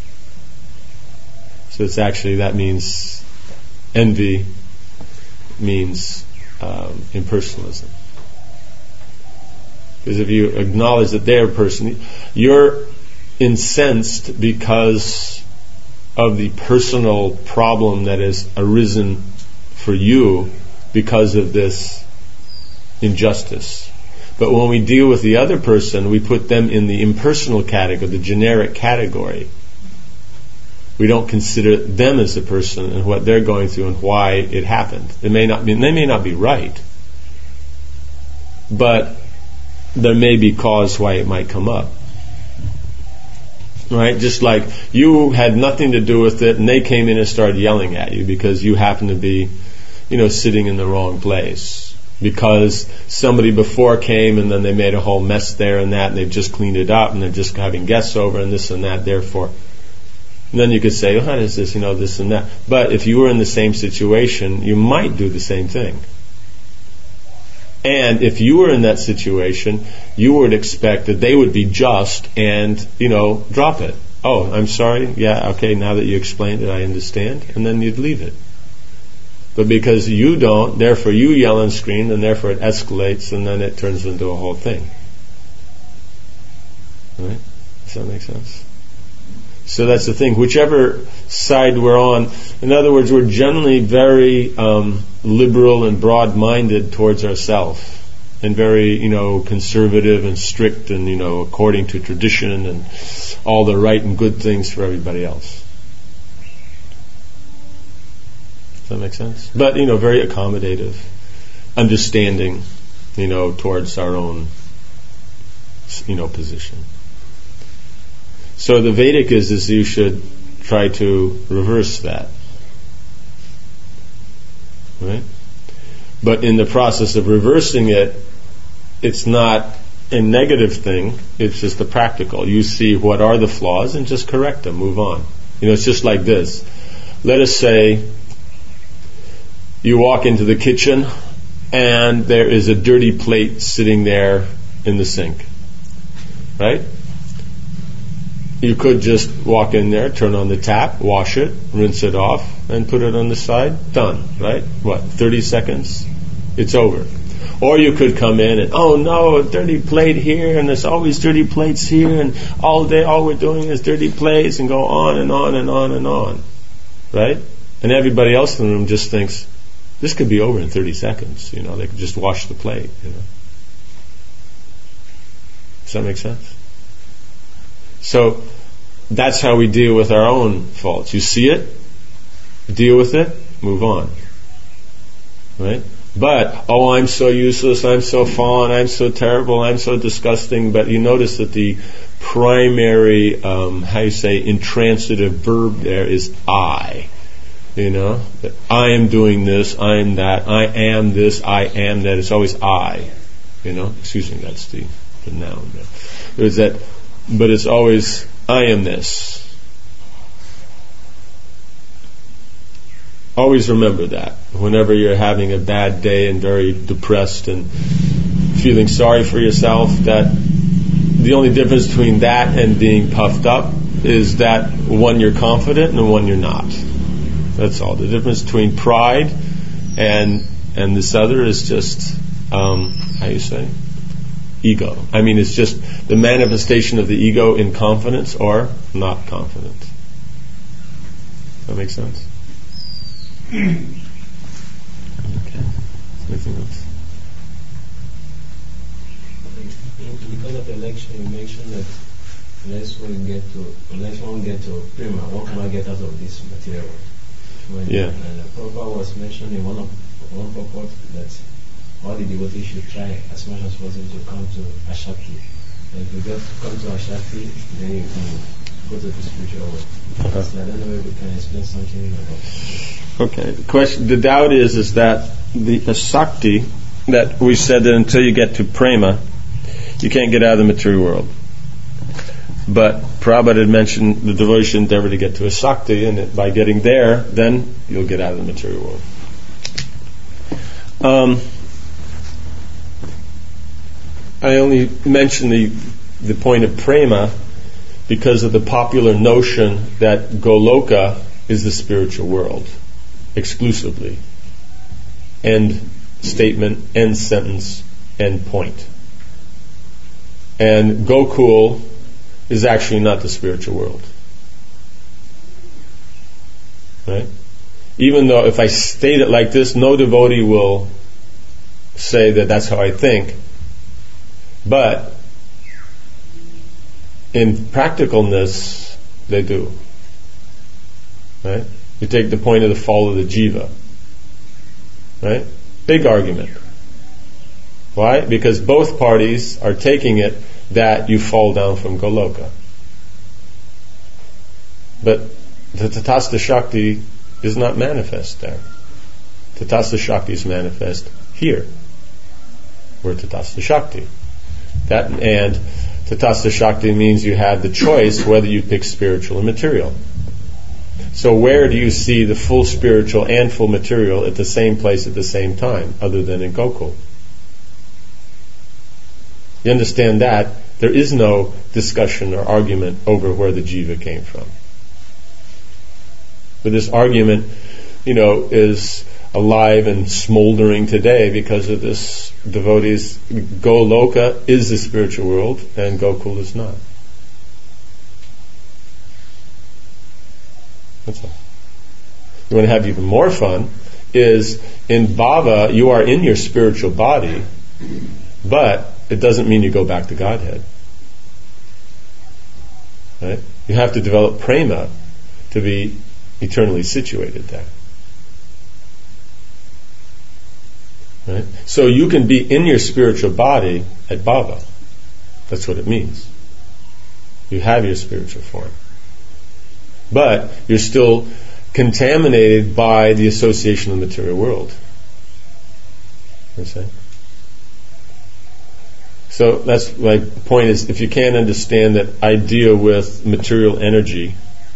So it's actually, that means envy means um, impersonalism. Because if you acknowledge that they're a person, you're incensed because of the personal problem that has arisen for you because of this injustice. But when we deal with the other person, we put them in the impersonal category, the generic category. We don't consider them as a person and what they're going through and why it happened. They may not be, they may not be right, but there may be cause why it might come up. Right? Just like you had nothing to do with it and they came in and started yelling at you because you happened to be, you know, sitting in the wrong place. Because somebody before came and then they made a whole mess there and that and they've just cleaned it up and they're just having guests over and this and that, therefore. And then you could say, oh, what is this, you know, this and that. But if you were in the same situation, you might do the same thing. And if you were in that situation, you would expect that they would be just and, you know, drop it. Oh, I'm sorry. Yeah, okay, now that you explained it, I understand. And then you'd leave it. But because you don't, therefore you yell and scream, and therefore it escalates, and then it turns into a whole thing. Right? Does that make sense? So that's the thing. Whichever side we're on, in other words, we're generally very um, liberal and broad-minded towards ourselves, and very, you know, conservative and strict, and, you know, according to tradition and all the right and good things for everybody else. Does that make sense? But, you know, very accommodative, understanding, you know, towards our own, you know, position. So the Vedic is, is you should try to reverse that. Right? But in the process of reversing it, it's not a negative thing, it's just a practical. You see what are the flaws and just correct them, move on. You know, it's just like this. Let us say you walk into the kitchen and there is a dirty plate sitting there in the sink. Right? You could just walk in there, turn on the tap, wash it, rinse it off, and put it on the side. Done, right? What, thirty seconds? It's over. Or you could come in and, oh no, a dirty plate here, and there's always dirty plates here, and all day all we're doing is dirty plates, and go on and on and on and on. Right? And everybody else in the room just thinks, this could be over in thirty seconds. You know, they could just wash the plate, you know. Does that make sense? So that's how we deal with our own faults. You see it, deal with it, move on. Right? But, oh, I'm so useless, I'm so fallen, I'm so terrible, I'm so disgusting. But you notice that the primary, um, how you say, intransitive verb there is I. You know? That I am doing this, I am that, I am this, I am that. It's always I. You know? Excuse me, that's the, the noun there. There's that. But it's always, I am this. Always remember that. Whenever you're having a bad day and very depressed and feeling sorry for yourself, that the only difference between that and being puffed up is that one you're confident and one you're not. That's all. The difference between pride and and this other is just, um, how you say? Ego. I mean, it's just the manifestation of the ego in confidence or not confident. Does that make sense? Okay. Anything else? Because of election, you mentioned that unless one get to, unless one get to prima, what can I get out of this material? When, Yeah. And the Prabhupada was mentioned in one of one purport that all the devotees should try as much as possible to come to Ashakti. And if you get to come to Ashakti, then you can go to the spiritual world. Uh-huh. So I don't know if we can explain something about that. Okay. The question, the doubt is, is that the Asakti, that we said that until you get to prema, you can't get out of the material world. But Prabhupada had mentioned the devotee should endeavor to get to Asakti, and that by getting there, then you'll get out of the material world. Um, I only mention the the point of prema because of the popular notion that Goloka is the spiritual world exclusively. End statement, end sentence, end point. And Gokul is actually not the spiritual world. Right? Even though if I state it like this, no devotee will say that that's how I think. But in practicalness, they do. Right? You take the point of the fall of the jiva. Right? Big argument. Why? Because both parties are taking it that you fall down from Goloka. But the Tatastha Shakti is not manifest there. Tatastha Shakti is manifest here. We're Tatastha Shakti. That and Tatastha Shakti means you have the choice whether you pick spiritual or material. So where do you see the full spiritual and full material at the same place at the same time, other than in Gokul? You understand that there is no discussion or argument over where the jiva came from. But this argument, you know, is alive and smoldering today because of this devotees. Goloka is the spiritual world and Gokul is not. That's all. You want to have even more fun is in Bhava you are in your spiritual body, but it doesn't mean you go back to Godhead. Right? You have to develop prema to be eternally situated there. Right? So you can be in your spiritual body at Bhava. That's what it means. You have your spiritual form. But you're still contaminated by the association of the material world. You see? So that's my point is, if you can't understand that I deal with material energy,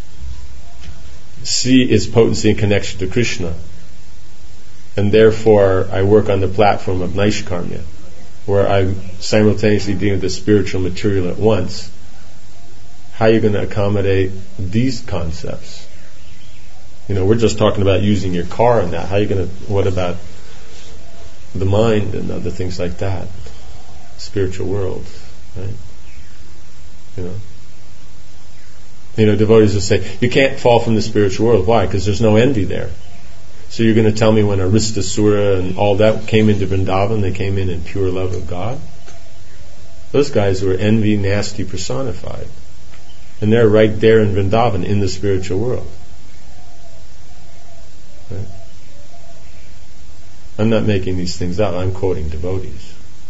see its potency and connection to Krishna, and therefore I work on the platform of Naishkarmya, where I'm simultaneously dealing with the spiritual material at once. How are you going to accommodate these concepts? You know, we're just talking about using your car and that. How are you going to, what about the mind and other things like that? Spiritual world, right? You know, you know, devotees will say you can't fall from the spiritual world. Why? Because there's no envy there. So you're going to tell me when Aristasura and all that came into Vrindavan, they came in in pure love of God? Those guys were envy, nasty personified, and they're right there in Vrindavan in the spiritual world. Right? I'm not making these things up. I'm quoting devotees.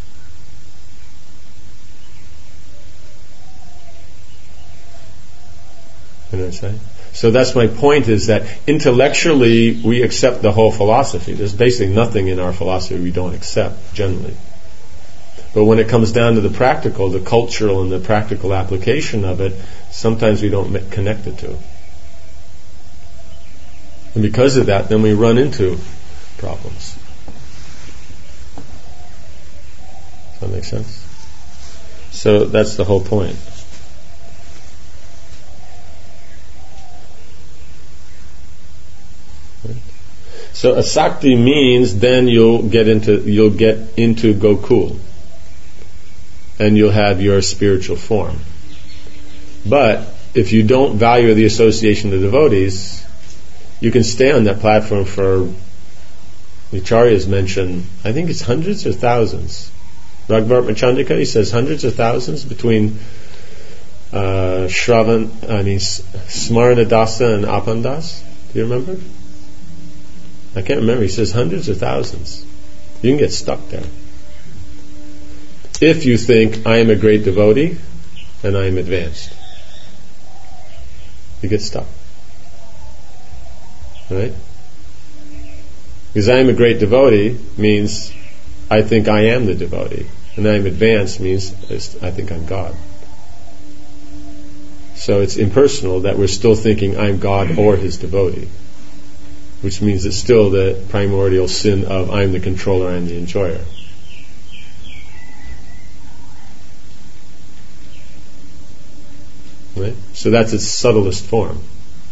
You know what I'm saying? So that's my point, is that intellectually we accept the whole philosophy. There's basically nothing in our philosophy we don't accept, generally. But when it comes down to the practical, the cultural and the practical application of it, sometimes we don't connect the two. And because of that, then we run into problems. Does that make sense? So that's the whole point. So asakti means then you'll get into you'll get into Gokul, and you'll have your spiritual form. But if you don't value the association of the devotees, you can stay on that platform for, the Acharyas mention, I think it's hundreds or thousands. Raghavartma Chandrika, he says hundreds or thousands between uh, Shravan, I mean Smarana Dasa and Apandas. Do you remember? I can't remember. He says hundreds or thousands. You can get stuck there. If you think I am a great devotee and I am advanced, you get stuck. Right? Because I am a great devotee means I think I am the devotee, and I am advanced means I think I'm God. So it's impersonal that we're still thinking I'm God or His devotee, which means it's still the primordial sin of I'm the controller, I'm the enjoyer. Right? So that's its subtlest form.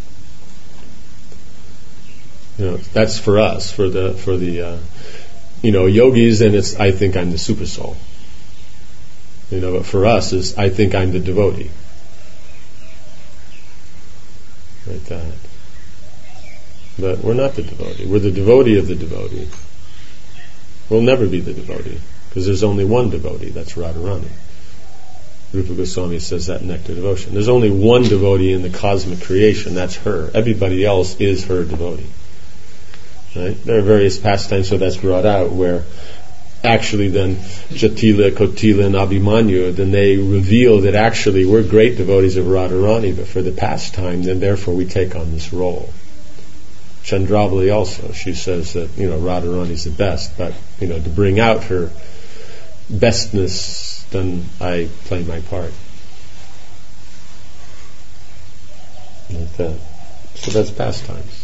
You know, that's for us, for the for the uh, you know yogis. Then it's I think I'm the super soul. You know, but for us is I think I'm the devotee. Like that. But we're not the devotee. We're the devotee of the devotee. We'll never be the devotee because there's only one devotee. That's Radharani. Rupa Goswami says that in Nectar Devotion. There's only one devotee in the cosmic creation. That's her. Everybody else is her devotee. Right? There are various pastimes where that's brought out where actually then Jatila, Kotila and Abhimanyu, then they reveal that actually we're great devotees of Radharani, but for the pastime, then therefore we take on this role. Chandravali also, she says that, you know, Radharani's the best, but, you know, to bring out her bestness, then I play my part. Like that. So that's pastimes.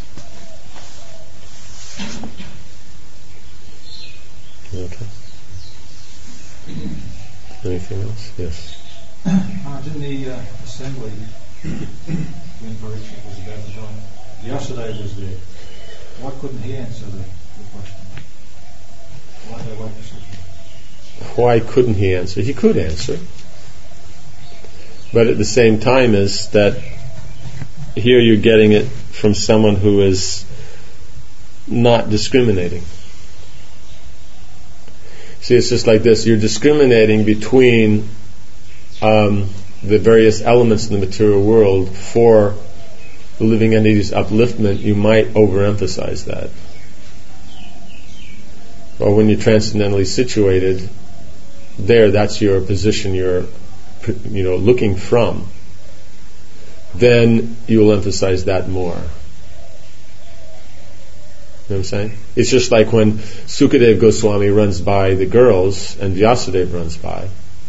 Okay. Anything else? Yes. Uh, in the uh, assembly, when Parikshit was about to die, Vyasadeva was there. Why couldn't he answer the, the question? Why did they wait for such? Why couldn't he answer? He could answer. But at the same time is that here you're getting it from someone who is not discriminating. See, it's just like this. You're discriminating between um, the various elements in the material world for the living entity's upliftment. You might overemphasize that. Or when you're transcendentally situated, there, that's your position you're, you know, looking from. Then you will emphasize that more. You know what I'm saying? It's just like when Sukadeva Goswami runs by the girls and Vyasadeva runs by.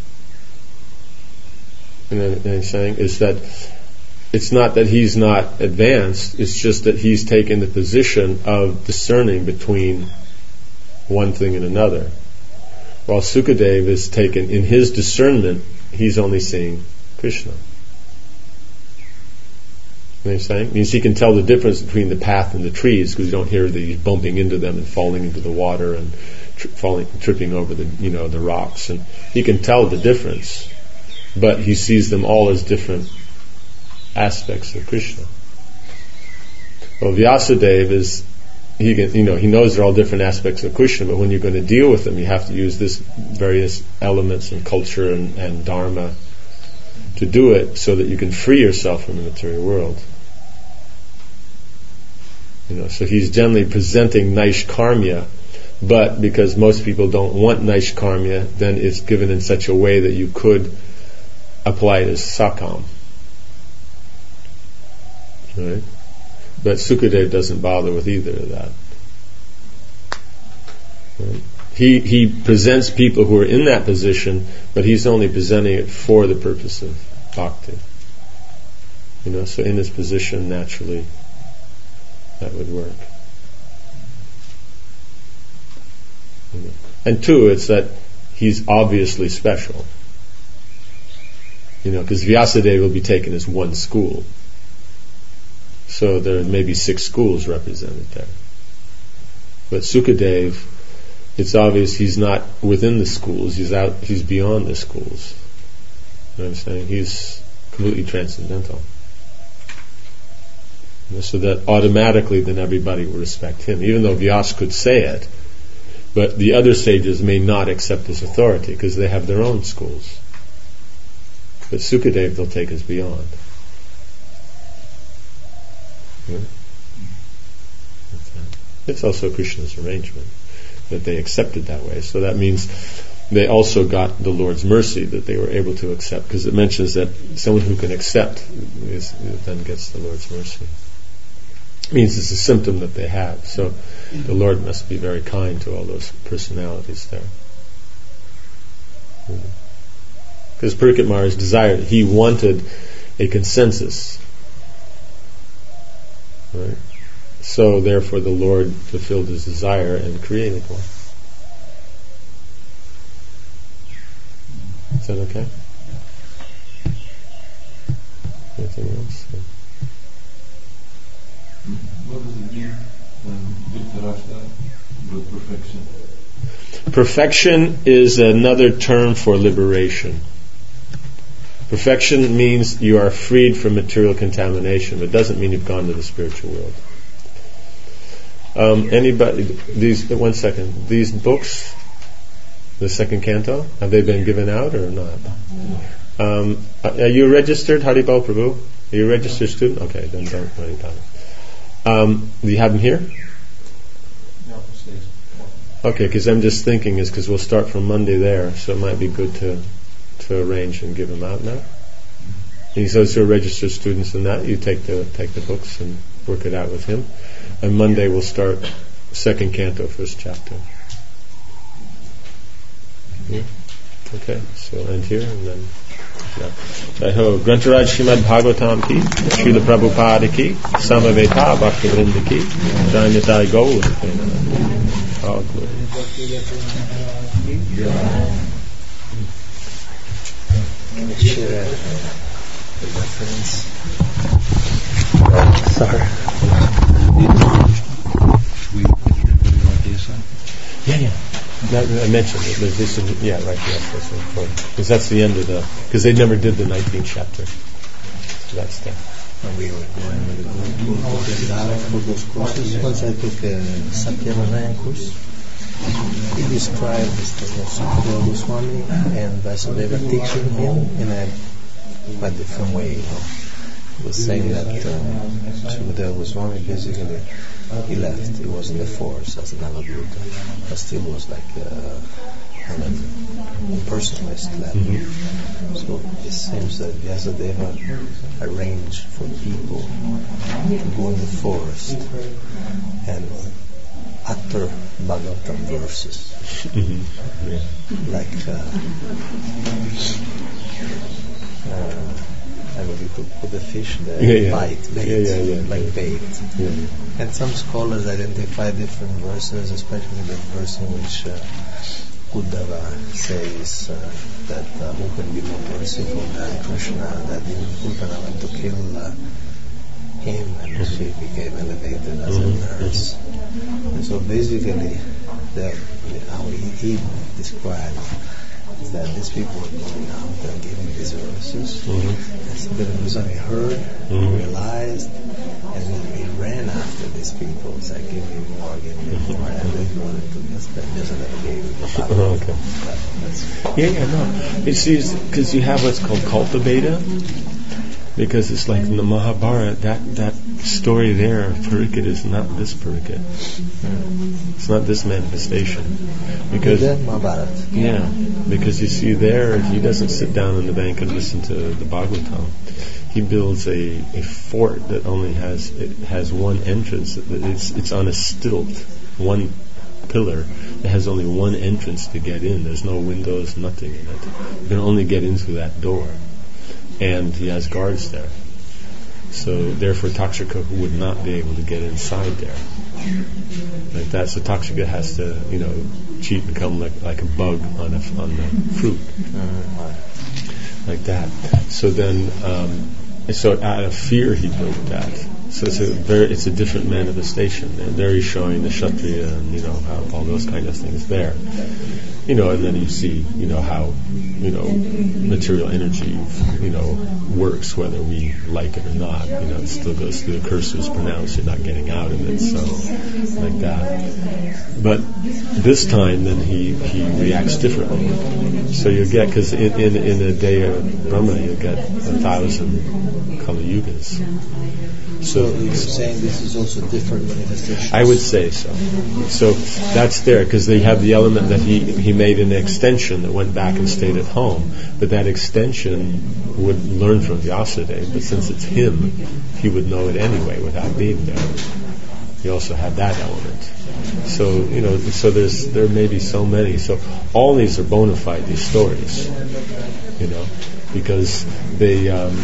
You know what I'm saying? Is that it's not that he's not advanced, it's just that he's taken the position of discerning between one thing and another. While Sukadeva is taken, in his discernment, he's only seeing Krishna. You know what I'm saying? It means he can tell the difference between the path and the trees because you don't hear the bumping into them and falling into the water and tri- falling, tripping over the, you know, the rocks. And he can tell the difference, but he sees them all as different aspects of Krishna. Well, Vyasadeva is, he can, you know, he knows they're all different aspects of Krishna, but when you're going to deal with them, you have to use this various elements and culture and, and dharma to do it so that you can free yourself from the material world. You know, so he's generally presenting Naishkarmya, but because most people don't want Naishkarmya, then it's given in such a way that you could apply it as Sakam. Right? But Sukadeva doesn't bother with either of that. Right? He he presents people who are in that position, but he's only presenting it for the purpose of bhakti. You know, so in his position, naturally, that would work. You know. And two, it's that he's obviously special. You know, because Vyasadeva will be taken as one school. So there may be six schools represented there. But Sukadeva, it's obvious he's not within the schools, he's out, he's beyond the schools. You know what I'm saying? He's completely transcendental. So that automatically then everybody will respect him, even though Vyas could say it, but the other sages may not accept his authority because they have their own schools. But Sukadev they'll take as beyond. Yeah. It's also Krishna's arrangement that they accepted that way. So that means they also got the Lord's mercy that they were able to accept, because it mentions that someone who can accept is, then gets the Lord's mercy. It means it's a symptom that they have. So the Lord must be very kind to all those personalities there. Because Parikshit Maharaj desired, he wanted a consensus. Right? So therefore the Lord fulfilled his desire and created one. Is that okay? Anything else? Yeah. What does it mean when Dhritarashtra brought perfection? Perfection is another term for liberation. Perfection means you are freed from material contamination, but it doesn't mean you've gone to the spiritual world. Um, anybody? These one second. These books, the second canto, have they been given out or not? Um, are you registered, Haribal Prabhu? Are you a registered student? Okay, then don't worry about it. Um, do you have them here? Okay, because I'm just thinking is because we'll start from Monday there, so it might be good to to arrange and give them out now. And so, so registered students in that, you take the take the books and work it out with him. And Monday we'll start second canto, first chapter. Yeah? Okay, so end here and then. Jai Ho, Grantaraj Srimad Bhagavatam ki, Srila Prabhupada ki, Samaveta Bhakti Vrinda ki, Jayanatai Gaur. All good. Share the reference. Sorry. We everybody write this one? Yeah, yeah. That, I mentioned it. There's this, yeah, right. Yes, that's important because that's the end of the. Because they never did the nineteenth chapter, so that's the. When we were going with the group for those courses, once I took a Satyanarayan course, he described Sukadeva Goswami and Vasudeva teaching him in a quite different way. You know. He was saying that uh, Sukadeva Goswami basically he left. He was in the force as an Avadhuta, but still was like uh, on a impersonalist level. Mm-hmm. So it seems that Vyasadeva arranged for people to go in the forest and utter Bhagavatam verses. Mm-hmm. Yeah. Like uh, uh, I mean, you could put the fish there, yeah, yeah. bite, bait, yeah, yeah, yeah, like yeah. bait. Yeah, yeah. And some scholars identify different verses, especially the verse in which uh, Uddhava says uh, that uh, who can be more merciful than Krishna, that even Putana went to kill uh, him and mm-hmm. she became elevated as mm-hmm. a nurse. And so basically, the, how he, he described is that these people were going out and giving these verses. Mm-hmm. And so the Goswami heard, mm-hmm. realized, and he, he ran after these people. It's like, give me more, give me mm-hmm. more. And they wanted to just, just never gave it the power. Oh, okay. That, yeah, yeah, no. You see, because you have what's called cultivator, because it's like in the Mahabharata, that, that story there of Parikshit is not this Parikshit. Yeah. It's not this manifestation. Because yeah, because you see there, he doesn't sit down on the bank and listen to the Bhagavatam. He builds a, a fort that only has it has one entrance. It's it's on a stilt, one pillar. It has only one entrance to get in. There's no windows, nothing in it. You can only get in through that door. And he has guards there. So therefore Takshaka would not be able to get inside there. Like that. So Takshaka has to, you know, cheat and come like, like a bug on a, on the fruit. Like that. So then, um, so out of fear he built that. So it's a very, it's a different manifestation. And there he's showing the Kshatriya and, you know, how, all those kind of things there. You know, and then you see, you know, how you know, material energy, you know, works whether we like it or not. You know, it still goes through the curses pronounced. You're not getting out of it, so like that. But this time, then he he reacts differently. So you get, because in, in in a day of Brahma, you get a thousand Kali Yugas. So you're saying this is also different manifestation? I would say so. So that's there, because they have the element that he, he made an extension that went back and stayed at home. But that extension would learn from Vyasadeva, but since it's him, he would know it anyway without being there. He also had that element. So, you know, so there's there may be so many. So all these are bona fide, these stories, you know, because they... Um,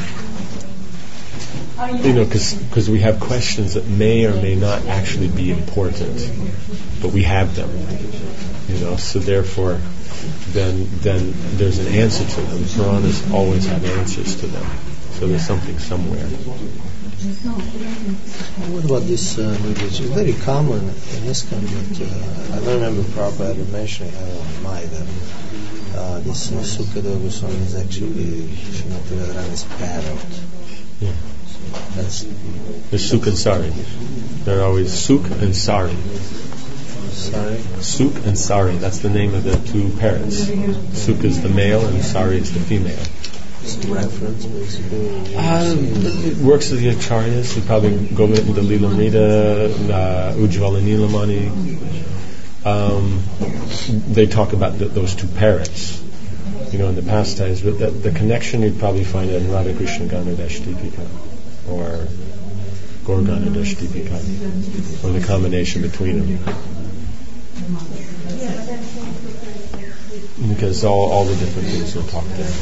You know, because we have questions that may or may not actually be important, but we have them. You know, so therefore, then then there's an answer to them. Puranas always have answers to them. So there's something somewhere. What about this uh, movie? It's very common in ISKCON, but uh, I don't remember Prabhupada mentioning. I don't know, might have. Uh, this uh, Sukadeva Goswami is actually Srimati Radharani's parrot. Yeah. That's There's Suk and Sari. They're always Suk and Sari. Sari? Suk and Sari. That's the name of the two parrots. Suk is the male and Sari is the female. Some reference, basically. Um, it works with the acharyas. You probably go into the Lilamrita, uh, Ujjvala Nilamani. Um, they talk about th- those two parrots, you know, in the pastimes. But the, the connection you'd probably find in Radha Krishna Ganudash Deepika or Gaur Ganudash Deepika, or the combination between them. Because all, all the different things will talk there.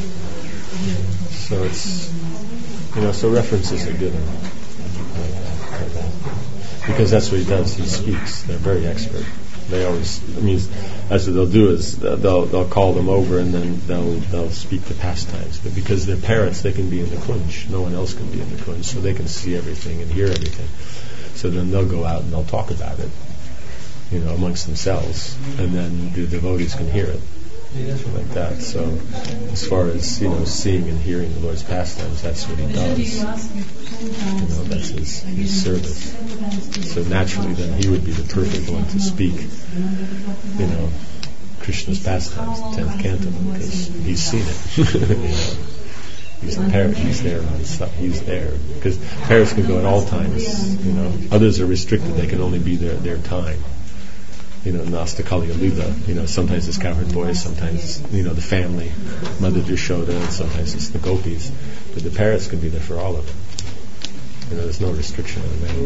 So it's, you know, so references are given like that, like that. Because that's what he does. He speaks. They're very expert. They always, I mean, that's what they'll do is they'll they'll call them over and then they'll they'll speak the pastimes. But because they're parrots, they can be in the kunj. No one else can be in the kunj, so they can see everything and hear everything. So then they'll go out and they'll talk about it, you know, amongst themselves, and then the devotees can hear it. Like that. So as far as, you know, seeing and hearing the Lord's pastimes, that's what he does. You know, that's his, his service. So naturally then he would be the perfect one to speak, you know, Krishna's pastimes, the tenth canto, because he's seen it. You know, he's the parrot, he's there on stuff, he's there. Because parrots can go at all times, you know. Others are restricted, they can only be there at their time. You know, Nasta Kaliya Lila, you know, sometimes it's cowherd boys, sometimes, you know, the family, Mother Yashoda, and sometimes it's the gopis. But the parrots can be there for all of them. You know, there's no restriction on them.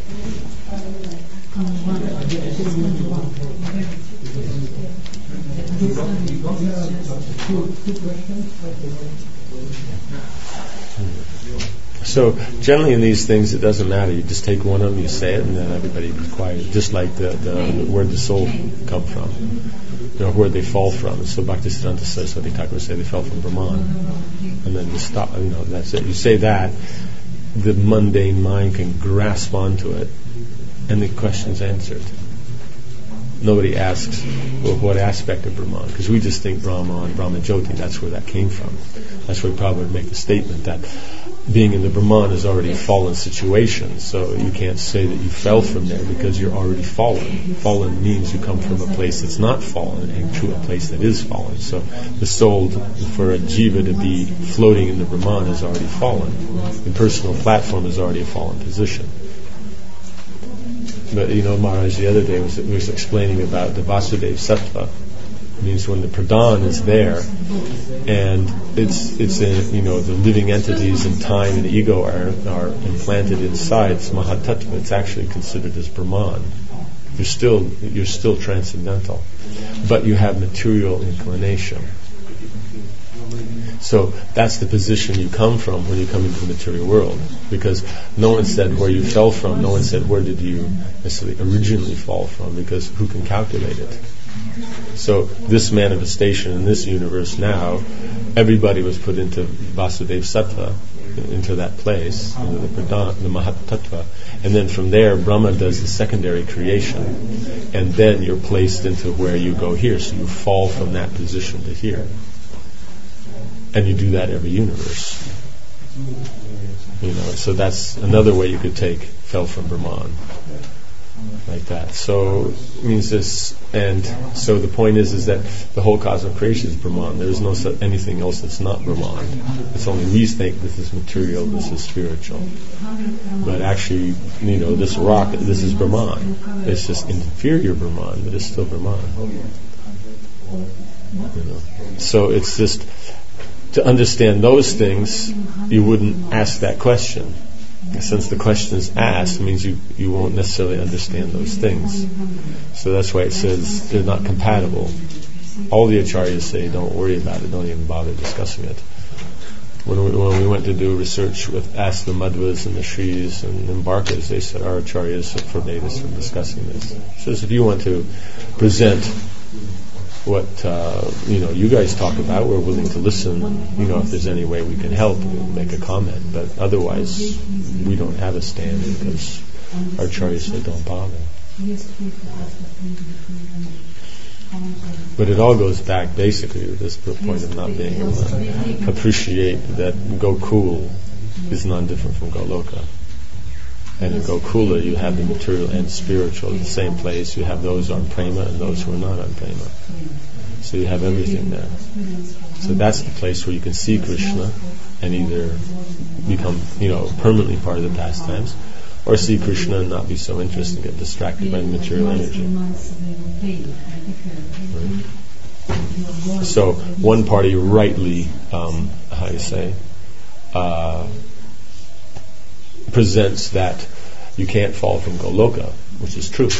So generally in these things it doesn't matter. You just take one of them, you say it, and then everybody be quiet. Just like the, the where the soul come from, you know, where they fall from. So Bhaktisiddhanta Saraswati Thakur say they fell from Brahman, and then you stop. You know, that's it. You say that, the mundane mind can grasp onto it, and the question's answered. Nobody asks, well, what aspect of Brahman? Because we just think Brahman, Brahma Jyoti, that's where that came from. That's where Prabhupada would make the statement that being in the Brahman is already a fallen situation, so you can't say that you fell from there because you're already fallen. Fallen means you come from a place that's not fallen and to a place that is fallen. So the soul, for a jiva to be floating in the Brahman, is already fallen. The personal platform is already a fallen position. But, you know, Maharaj the other day was, was explaining about the Vasudeva Sattva. It means when the pradhan is there, and it's it's a, you know, the living entities and time and ego are are implanted inside. It's Mahatattva. It's actually considered as Brahman. You're still you're still transcendental, but you have material inclination. So that's the position you come from when you come into the material world, because no one said where you fell from, no one said where did you necessarily originally fall from, because who can calculate it? So this manifestation in this universe now, everybody was put into Vasudeva Sattva, into that place, into the Pradhan, the Mahatattva, and then from there Brahma does the secondary creation, and then you're placed into where you go here, so you fall from that position to here. and you do that every universe. You know, so that's another way you could take fell from Brahman, like that. So it means this, and so the point is, is that the whole cosmic creation is Brahman. There is no such, anything else that's not Brahman. It's only we think this is material, this is spiritual. But actually, you know, this rock, this is Brahman. It's just inferior Brahman, but it's still Brahman. You know, so it's just to understand those things, you wouldn't ask that question. Since the question is asked, it means you, you won't necessarily understand those things. So that's why it says they're not compatible. All the acharyas say, don't worry about it, don't even bother discussing it. When we, when we went to do research with Ask the Madhvas and the Shris and Embarkas, they said our acharyas forbade us from discussing this. It says if you want to present what uh, you know you guys talk about, we're willing to listen. You know, if there's any way we can help, we'll make a comment. But otherwise, we don't have a stand because our acharyas say don't bother. But it all goes back basically to this point of not being able to appreciate that Gokul is non-different from Goloka. And in Gokula you have the material and spiritual in the same place. You have those on prema and those who are not on prema. So you have everything there. So that's the place where you can see Krishna and either become, you know, permanently part of the pastimes, or see Krishna and not be so interested and get distracted by the material energy. Right? So one party rightly, um, how do you say, uh, presents that you can't fall from Goloka, which is true.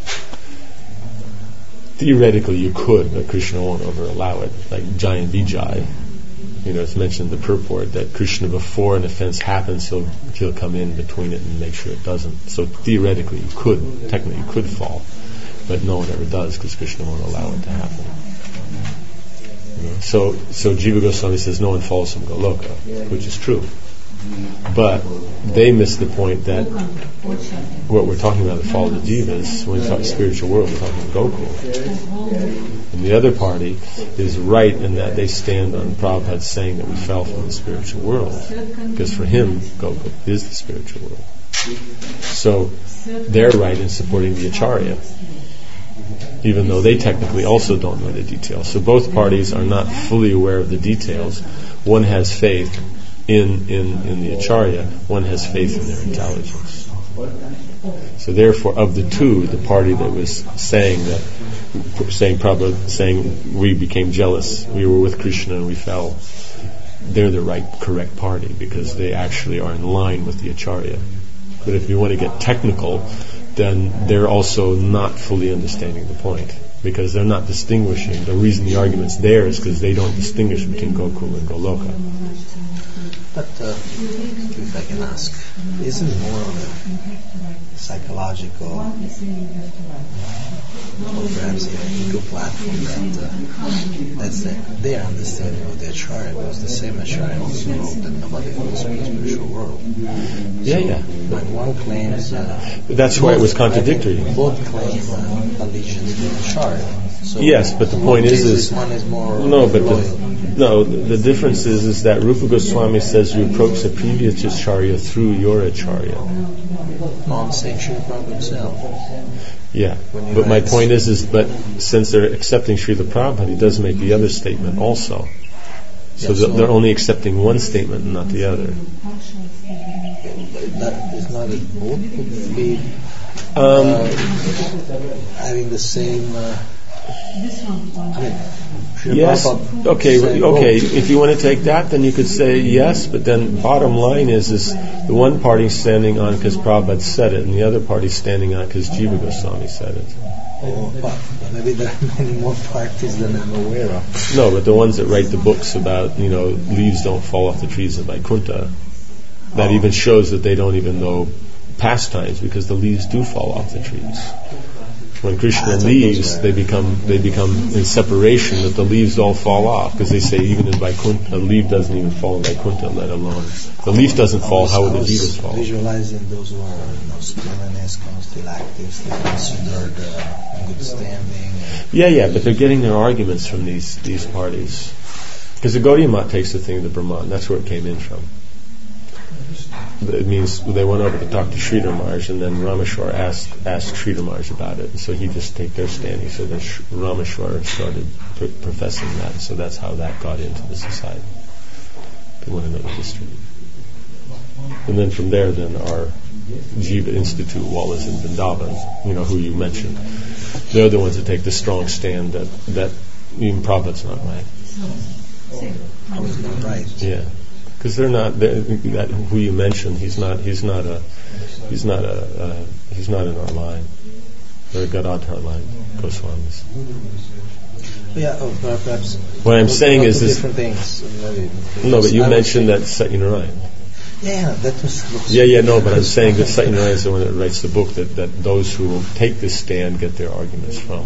Theoretically you could, but Krishna won't ever allow it. Like Jai and Vijay, you know, it's mentioned in the purport that Krishna, before an offense happens, he'll he'll come in between it and make sure it doesn't. So theoretically you could, technically you could fall, but no one ever does because Krishna won't allow it to happen. You know? So so Jiva Goswami says no one falls from Goloka, which is true. But they miss the point that what we're talking about, the fall of the jivas, when we talk spiritual world, we're talking Gokul. And the other party is right in that they stand on Prabhupada saying that we fell from the spiritual world, because for him, Gokul is the spiritual world. So they're right in supporting the Acharya, even though they technically also don't know the details. So both parties are not fully aware of the details. One has faith In, in, in the Acharya, one has faith in their intelligence. So therefore, of the two, the party that was saying that, saying Prabhupada, saying we became jealous, we were with Krishna and we fell, they're the right, correct party, because they actually are in line with the Acharya. But if you want to get technical, then they're also not fully understanding the point, because they're not distinguishing. The reason the argument's there is because they don't distinguish between Gokul and Goloka. But uh, if I can ask, isn't more of a psychological, or perhaps an ego platform that uh, that's the, their understanding of the Acharya was the same Acharya also wrote that nobody falls from the spiritual world. Yeah, so yeah. When one claims, uh, that's why it was contradictory. Both claim uh, allegiance to the Acharya. So yes, but the point is, is one is more no, but loyal. the, no, the difference is, is that Rupa Goswami says you approach the previous Acharya through your Acharya. No, I'm saying Srila Prabhupada himself. Yeah, but my point is, is but since they're accepting Srila Prabhupada, he does make the other statement also. So, yeah, so they're only accepting one statement and not the other. That is not a both would be um, uh, having the same. Uh, I mean, yes. Okay. Okay. If you want to take that, then you could say yes. But then, bottom line is, is the one party standing on because Prabhupada said it, and the other party standing on because Jiva Goswami said it. Oh, but maybe there are many more parties than I'm aware of. No, but the ones that write the books about, you know, leaves don't fall off the trees in Vaikuntha, that oh. even shows that they don't even know pastimes, because the leaves do fall off the trees. When Krishna leaves, they become they become in separation, that the leaves all fall off, because they say even in Vaikuntha, a leaf doesn't even fall in Vaikuntha, let alone the leaf doesn't fall. How would the jivas fall? Visualizing those who are you know, still in ISKCON, still active, still considered uh, in good standing. Yeah, yeah, but they're getting their arguments from these these parties. Because the Gaudiya Mat takes the thing of the Brahman. That's where it came in from. It means they went over to talk to Sridhar Maharaj, and then Rameshwar asked asked Sridhar Maharaj about it. And so he just take their stand. He said that Rameshwar started pr- professing that. So that's how that got into the society. They want another history. And then from there, then our Jiva Institute, Wallace in Vrindavan, you know, who you mentioned, they're the ones that take the strong stand that, that even Prabhupada's not right. I was not right. Yeah. Because they're not they're, that who you mentioned. He's not. He's not a. He's not a. Uh, he's not in our line. They're Gadadhar line, Goswamis. Yeah, oh, perhaps. What I'm saying is, is different things. Maybe, no, but you I mentioned that Satyinarayan. Yeah, that was. Yeah, yeah, no, but I'm saying that Satyinarayan is the one that writes the book that, that those who take this stand get their arguments from.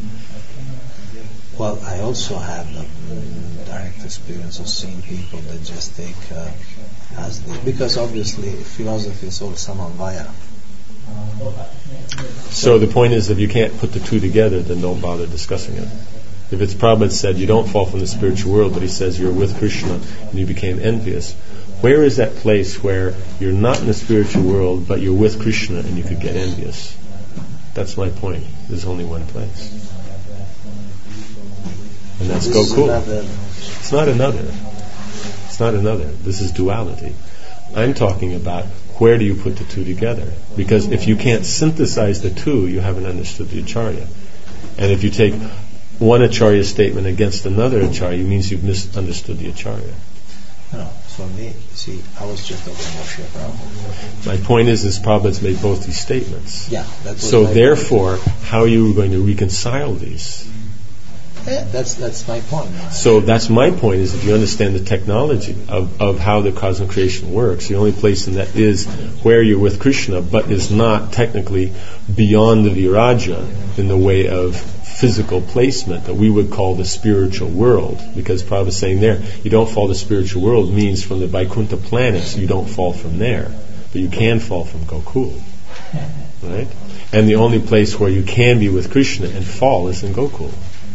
Well, I also have a mm, direct experience of seeing people that just take uh, as the, because obviously philosophy is all samavaya. So the point is, if you can't put the two together, then don't bother discussing it. If it's Prabhupada said you don't fall from the spiritual world, but he says you're with Krishna and you became envious, where is that place where you're not in the spiritual world, but you're with Krishna and you could get envious? That's my point. There's only one place. And that's This is Gokul. another- It's not another. It's not another. This is duality. I'm talking about where do you put the two together? Because if you can't synthesize the two, you haven't understood the Acharya. And if you take one Acharya statement against another Acharya, it means you've misunderstood the Acharya. No, for me, see, I was just talking about Srila Prabhupada. My point is, is Prabhupada's made both these statements. Yeah, that was So my therefore, how are you going to reconcile these? point. Yeah, that's that's my point. So that's my point, is if you understand the technology of, of how the cosmic creation works, the only place in that is where you're with Krishna, but is not technically beyond the viraja in the way of physical placement that we would call the spiritual world. Because Prabhupada is saying there, you don't fall the spiritual world means from the Vaikuntha planets, you don't fall from there. But you can fall from Gokul. Right? And the only place where you can be with Krishna and fall is in Gokul.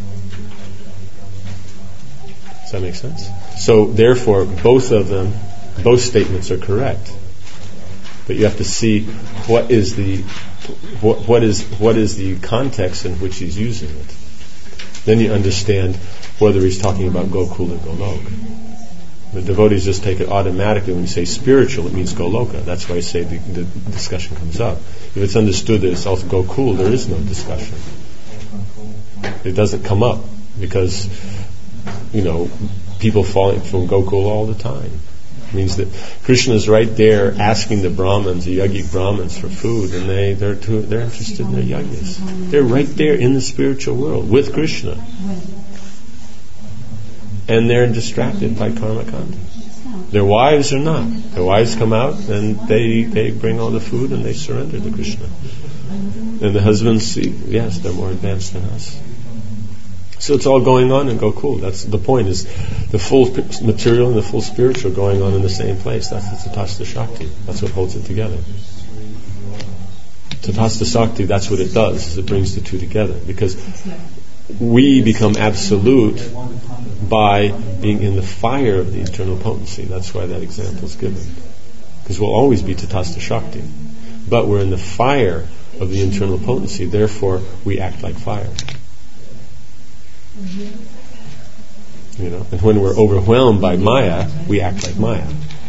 Does that make sense? So therefore, both of them, both statements are correct. But you have to see what is the what, what is what is the context in which he's using it. Then you understand whether he's talking about Gokul or Golok. The devotees just take it automatically when you say spiritual, it means Goloka. That's why I say the, the discussion comes up. If it's understood that it's also Gokul, there is no discussion. It doesn't come up because, you know, people falling from Gokul all the time. It means that Krishna is right there asking the Brahmins, the yogic Brahmins, for food, and they they're too, they're interested in their yogis. They're right there in the spiritual world with Krishna, and they're distracted by karma kanda. Their wives are not. Their wives come out and they they bring all the food and they surrender to Krishna. And the husbands see, yes, they're more advanced than us. So it's all going on in Gokul. That's the point, is the full material and the full spiritual going on in the same place. That's the Tatastha Shakti. That's what holds it together. Tatastha Shakti, that's what it does, is it brings the two together. Because we become absolute by being in the fire of the internal potency. That's why that example is given. Because we'll always be Tatastha Shakti. But we're in the fire of the internal potency, therefore we act like fire. You know, and when we're overwhelmed by Maya, we act like Maya.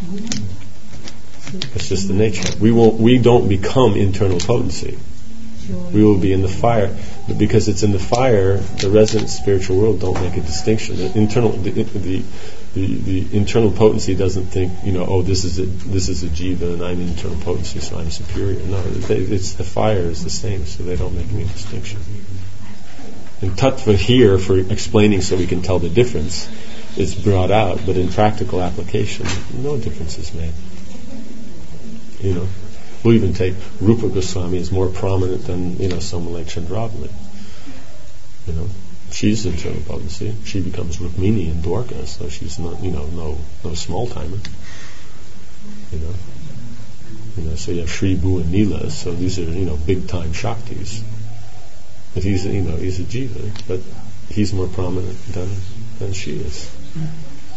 That's just the nature. We won't. We don't become internal potency. We will be in the fire, but because it's in the fire, the resident spiritual world don't make a distinction. The internal, the the, the, the internal potency doesn't think, you know, oh, this is a this is a jiva and I'm internal potency, so I'm superior. No, they, it's the fire is the same, so they don't make any distinction. And tattva here, for explaining so we can tell the difference, is brought out, but in practical application, no difference is made. You know, we'll even take Rupa Goswami is more prominent than, you know, someone like Chandravali. You know, she's internal potency. She becomes Rukmini in Dwarka, so she's not, you know, no no small timer. You know, you know, so you have Shri, Bhu, and Neela. So these are, you know, big time Shaktis. But he's, you know, he's a jiva, but he's more prominent than than she is.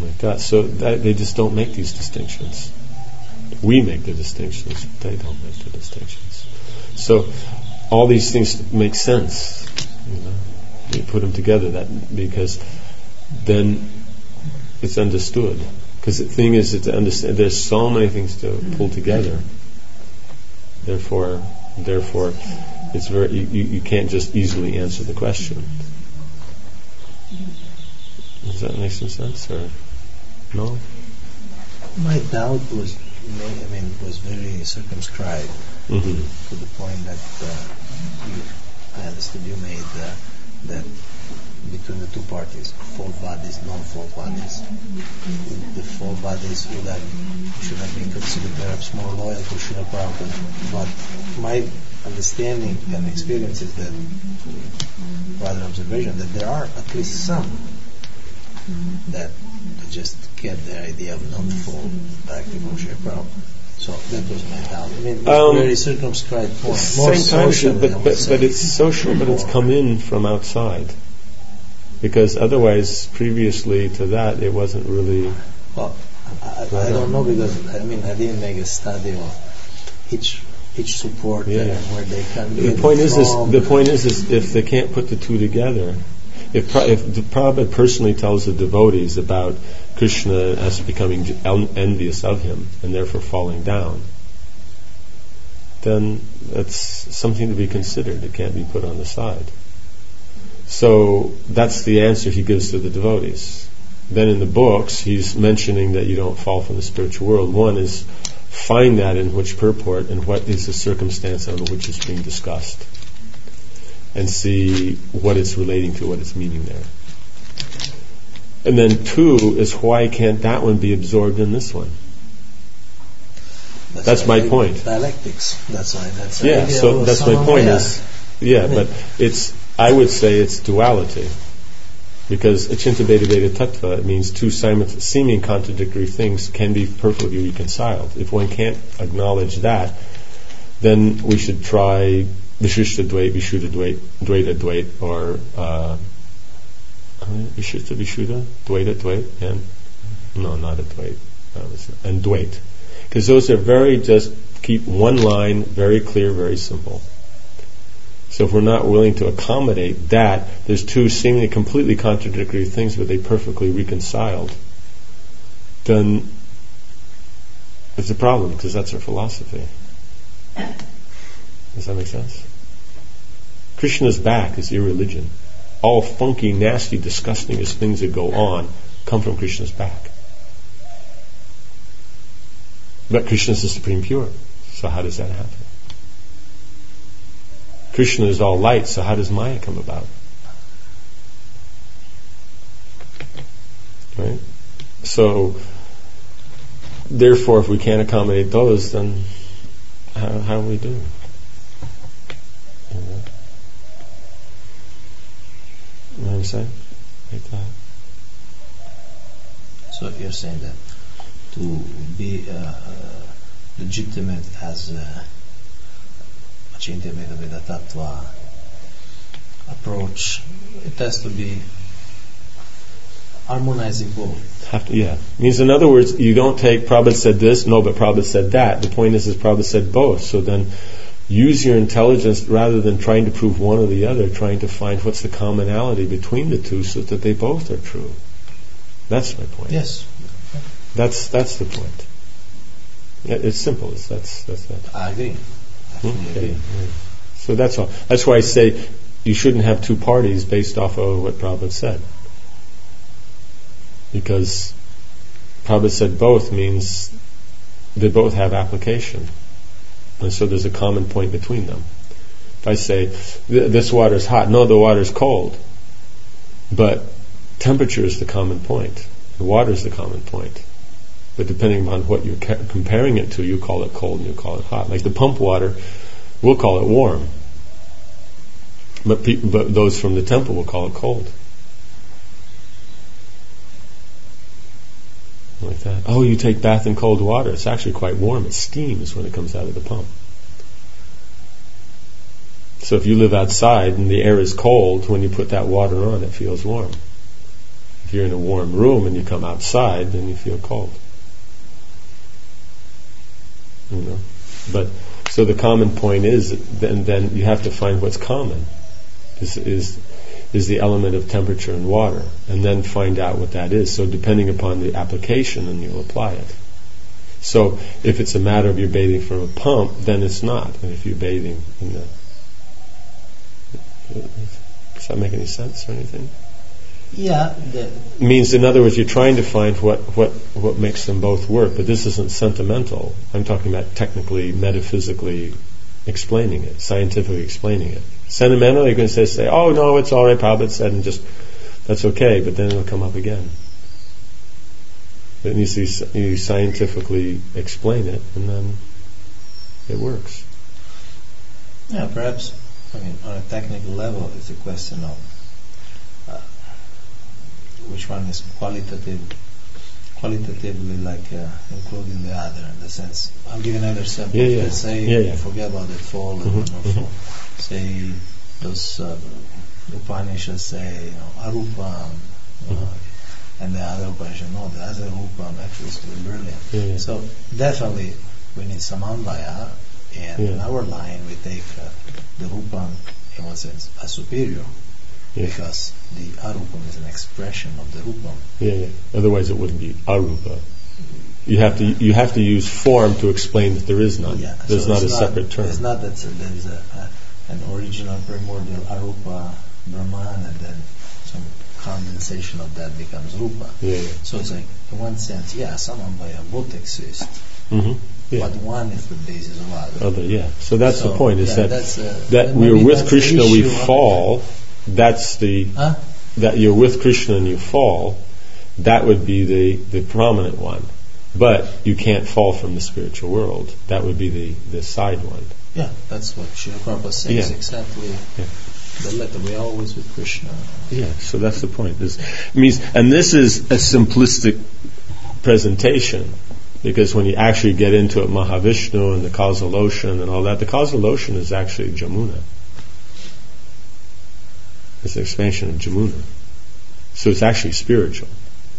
like that. So that, they just don't make these distinctions. We make the distinctions, but they don't make the distinctions. So all these things make sense. You know, you put them together that because then it's understood. Because the thing is, it's understand. There's so many things to pull together. Therefore, therefore, it's very you, you can't just easily answer the question. Does that make some sense, or no? My doubt was, I mean, was very circumscribed Mm-hmm. to the point that uh, you, I understood you made uh, that between the two parties, fault bodies, non-fault bodies, the fault bodies would have, should have been considered perhaps more loyal to Srila Prabhupada. But my understanding and experience is that, rather observation, that there are at least some that just get the idea of non-fault back to Srila Prabhupada. So that was my doubt. I mean, it's Um, a very circumscribed point. More Same time, social, but I would but, say. but it's social, but it's come in from outside. Because otherwise, previously to that, it wasn't really. Well, I, I don't know because I mean I didn't make a study of each each support Yeah. and where they can. The get point is, is from. the point is, is if they can't put the two together, if Pra- if the Prabhupada personally tells the devotees about Krishna as becoming en- envious of him and therefore falling down, then that's something to be considered. It can't be put on the side. So that's the answer he gives to the devotees. Then in the books, he's mentioning that you don't fall from the spiritual world. One is find that in which purport and what is the circumstance under which it's being discussed, and see what it's relating to, what it's meaning there. And then two is why can't that one be absorbed in this one? That's why my I- point. Dialectics. That's why. That's the Yeah, idea so of that's my Samavaya. point is, yeah, I mean- but it's, I would say it's duality. Because Achinta Bheda Bheda Tattva, it means two simul- seeming contradictory things can be perfectly reconciled. If one can't acknowledge that, then we should try Vishishta Dvait, Vishuddha Dvait, Dvaita Dvait, or uh, Vishishta Vishuddha, Dvaita Dvait, and no, not a Dvait, uh, and Dvait. Because those are very, just keep one line, very clear, very simple. So if we're not willing to accommodate that, there's two seemingly completely contradictory things, but they perfectly reconciled, then it's a problem, because that's our philosophy. Does that make sense? Krishna's back is irreligion. All funky, nasty, disgustingest things that go on come from Krishna's back. But Krishna is the supreme pure. So how does that happen? Krishna is all light, so how does Maya come about? Right? So, therefore, if we can't accommodate those, then how, how do we do? You know? You know what I'm saying? Like that. So you're saying that to be uh, uh, legitimate as a Achinta Bheda Bheda Tattva approach, it has to be harmonizing both. Have to, yeah. Means, in other words, you don't take Prabhupada said this, no, but Prabhupada said that. The point is, is Prabhupada said both. So then, use your intelligence rather than trying to prove one or the other, trying to find what's the commonality between the two so that they both are true. That's my point. Yes. That's that's the point. Yeah, it's simple. It's, that's that's that. I agree. I fully Okay. agree. Yeah. So that's all. That's why I say you shouldn't have two parties based off of what Prabhupada said. Because Prabhupada said both means they both have application. And so there's a common point between them. If I say, this water is hot, no, the water is cold. But temperature is the common point. The water is the common point. But depending on what you're ca- comparing it to, you call it cold and you call it hot. Like the pump water, we'll call it warm. But, pe- but those from the temple will call it cold. Like that. Oh, you take bath in cold water. It's actually quite warm. It steams when it comes out of the pump. So if you live outside and the air is cold, when you put that water on, it feels warm. If you're in a warm room and you come outside, then you feel cold. You know, but so the common point is then then you have to find what's common. Is is is the element of temperature and water, and then find out what that is. So depending upon the application, then you'll apply it. So if it's a matter of you're bathing from a pump, then it's not. And if you're bathing in the, does that make any sense or anything? Yeah. The, means, in other words, you're trying to find what, what, what makes them both work, but this isn't sentimental. I'm talking about technically, metaphysically explaining it, scientifically explaining it. Sentimental, you're going to say, say, oh no, it's all right, Prabhupada said, and just, that's okay, but then it'll come up again. It needs to be, you scientifically explain it, and then it works. Yeah, perhaps, I mean, on a technical level, it's a question of uh, which one is qualitative, qualitatively like uh, including the other, in the sense. I'll give another example. Yeah, yeah. Let's say, yeah, yeah. forget about the fall and Mm-hmm, no fall. mm-hmm. Say those uh, Upanishads say, you know, Arupam, uh, mm-hmm. and the other Upanishad, no, the other Rupam actually is really brilliant. Yeah, yeah. So definitely we need some Anvaya, and Yeah. in our line we take uh, the Rupam in one sense as superior, Yeah. because the Arupam is an expression of the Rupam. Yeah, yeah. Otherwise, it wouldn't be arupa. You have to you have to use form to explain that there is none. Yeah, There's so not a it's separate term. It's not that there is a, a, an original primordial Arupa Brahman, and then some condensation of that becomes Rupa. Yeah, yeah. So it's like, in one sense, yeah, some Anvaya both exist, Mm-hmm. Yeah. but one is the basis of other. Other, yeah. So that's So, the point. Is yeah, that that's, uh, that then we're maybe with that's Krishna, the we issue of- fall. That's the Huh? that you're with Krishna and you fall. That would be the the prominent one. But you can't fall from the spiritual world. That would be the, the side one. Yeah, that's what Srila Prabhupada says, Yeah. exactly. Yeah. The letter, we're always with Krishna. Yeah, so that's the point. This means, and this is a simplistic presentation, because when you actually get into it, Mahavishnu and the causal ocean and all that, the causal ocean is actually Jamuna. It's an expansion of Jamuna. So it's actually spiritual.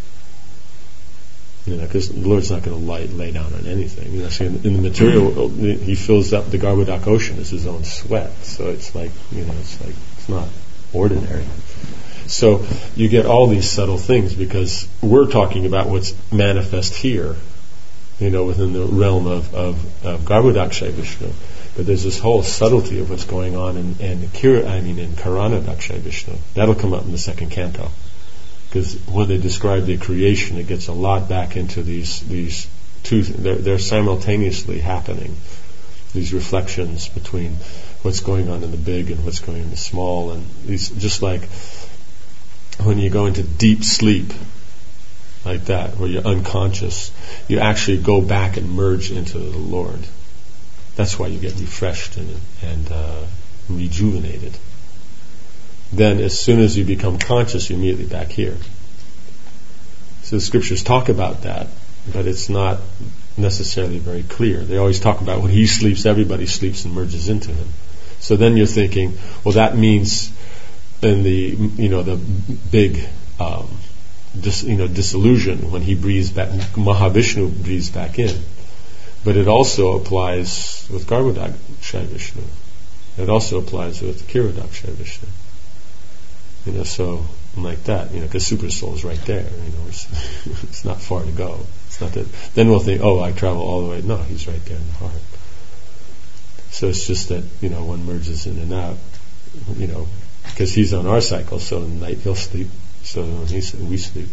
You know, because the Lord's not going to lay, lay down on anything. You know, so in, in the material world, He fills up the Garbhodak ocean as His own sweat. So it's like, you know, it's like, it's not ordinary. So you get all these subtle things, because we're talking about what's manifest here, you know, within the realm of, of, of Garbhodakshay Vishnu. But there's this whole subtlety of what's going on in, in Kira, I mean, in Karana-dakshay Vishnu. That'll come up in the second canto. Because when they describe the creation, it gets a lot back into these these two. They're, they're simultaneously happening. These reflections between what's going on in the big and what's going on in the small, and these, just like when you go into deep sleep, like that, where you're unconscious, you actually go back and merge into the Lord. That's why you get refreshed and and uh, rejuvenated. Then as soon as you become conscious, you're immediately back here. So the scriptures talk about that, but it's not necessarily very clear. They always talk about when He sleeps, everybody sleeps and merges into Him. So then you're thinking, well, that means in the, you know, the big, um, dis, you know, disillusion, when He breathes back, Mahavishnu breathes back in. But it also applies with Garbhodakshay Vishnu. It also applies with Kira-dakshay Vishnu. You know, so like that, you know, because Super Soul is right there. You know, it's, it's not far to go. It's not that. Then we'll think, oh, I travel all the way. No, He's right there in the heart. So it's just that, you know, one merges in and out. You know, because He's on our cycle, so in the night He'll sleep. So when He we sleep,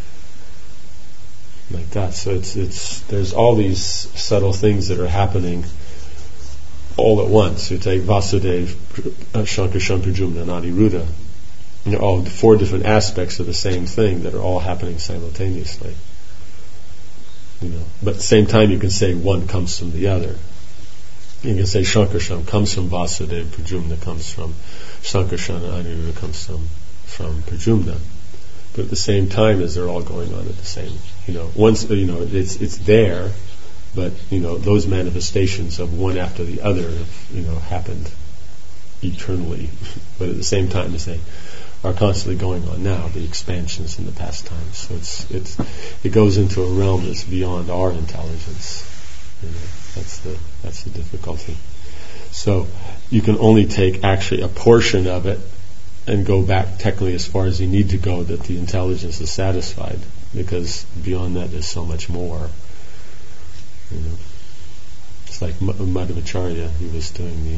like that. So it's it's there's all these subtle things that are happening all at once. You take Vasudeva, Shankarshan, Pradyumna, and Aniruddha. You know, all four different aspects of the same thing that are all happening simultaneously. You know, but at the same time, you can say one comes from the other. You can say Shankarshan comes from Vasudeva, Pradyumna comes from Shankarshan, and Aniruddha comes from from Pradyumna. But at the same time, as they're all going on at the same, you know, once you know it's it's there, but you know those manifestations of one after the other, have, you know, happened eternally. But at the same time, they say, are constantly going on now, the expansions in the past times. So it's it's it goes into a realm that's beyond our intelligence. You know, that's the that's the difficulty. So you can only take actually a portion of it and go back technically as far as you need to go that the intelligence is satisfied, because beyond that there's so much more. You know, it's like Madhvacharya, he was doing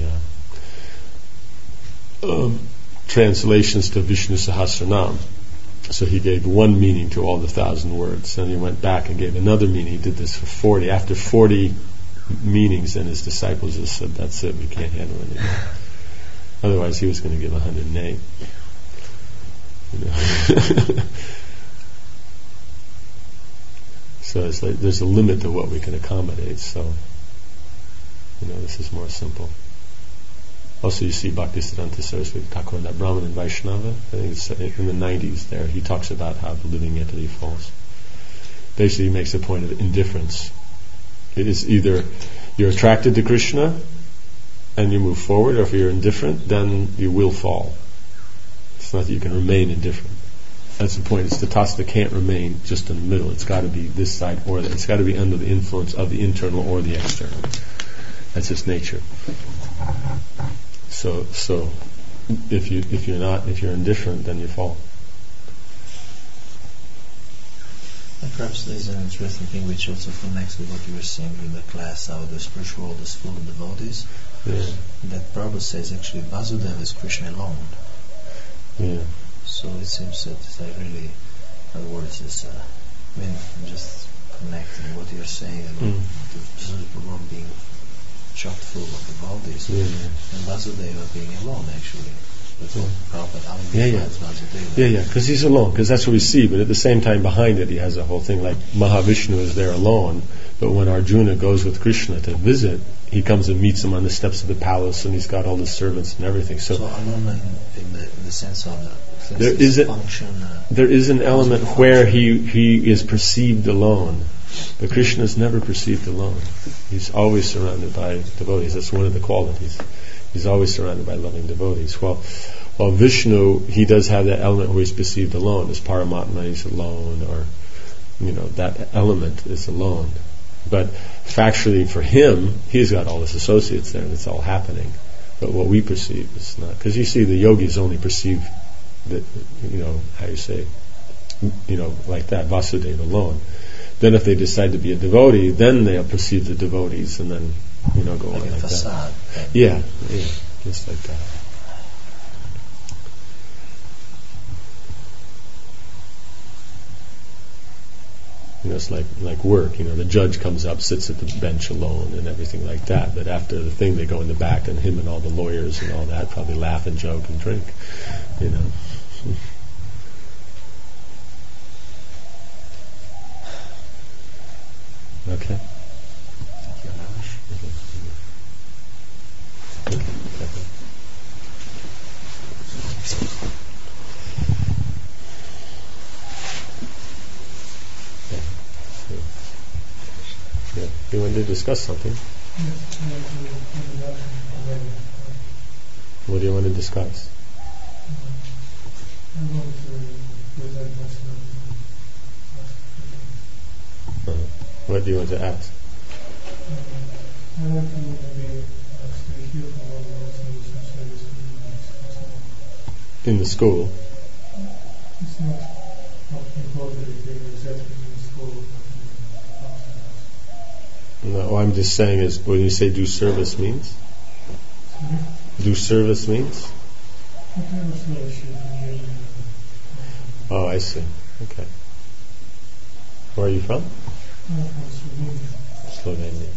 the uh, um, translations to Vishnu Sahasranam. So he gave one meaning to all the thousand words, and he went back and gave another meaning. He did this for forty. After forty meanings, then his disciples just said, "That's it, we can't handle it anymore." Otherwise, he was going to give one hundred eight. You know? So it's like there's a limit to what we can accommodate. So, you know, this is more simple. Also, you see Bhaktisiddhanta Saraswati Thakur in that Brahman and Vaishnava. I think it's in the nineties there. He talks about how the living entity falls. Basically, he makes a point of indifference. It is either you're attracted to Krishna and you move forward, or if you're indifferent, then you will fall. It's not that you can remain indifferent. That's the point. It's the tassa that can't remain just in the middle. It's got to be this side or that. It's got to be under the influence of the internal or the external. That's its nature. So, so if you if you're not if you're indifferent, then you fall. And perhaps there's an interesting thing which also connects with what you were saying in the class, how the spiritual world is full of devotees. Yeah. That Prabhupada says actually Vasudeva is Krishna alone. Yeah. So it seems that it's like really, in other words, is uh, I mean, just connecting what you're saying about Mm. the spiritual world being chock full of devotees, Yeah, yeah. and Vasudeva being alone actually. That's what Prabhupada how he Yeah, yeah. defines Vasudeva. Yeah, yeah, because he's alone, because that's what we see, but at the same time behind it he has a whole thing like Mahavishnu is there alone, but when Arjuna goes with Krishna to visit, he comes and meets him on the steps of the palace, and he's got all the servants and everything. So, So alone in, in, the, in the sense of the sense There of is a- function. Uh, there is an element where he, he is perceived alone, but Krishna is never perceived alone. He's always surrounded by devotees. That's one of the qualities. He's always surrounded by loving devotees. While, while Vishnu, he does have that element where he's perceived alone. As Paramatma, he's alone, or, you know, that element is alone. But factually for him, he's got all his associates there, and it's all happening. But what we perceive is not. Because you see, the yogis only perceive that, you know, how you say, you know, like that, Vasudeva alone. Then if they decide to be a devotee, then they'll perceive the devotees, and then, you know, go like on a like facade. that. Yeah, yeah, just like that. You know, it's like like work. You know, the judge comes up, sits at the bench alone, and everything like that. But after the thing, they go in the back, and him and all the lawyers and all that probably laugh and joke and drink. You know. Okay. Okay. Okay. Yeah. You wanted to discuss something? What do you want to discuss? Uh, what do you want to ask? In the school? It's not important if they exactly in the school. No, what I'm just saying is, when you say do service means? Sorry? Do service means? Whatever service you can give. Oh, I see. Okay. Where are you from? I'm from Slovenia. Slovenia.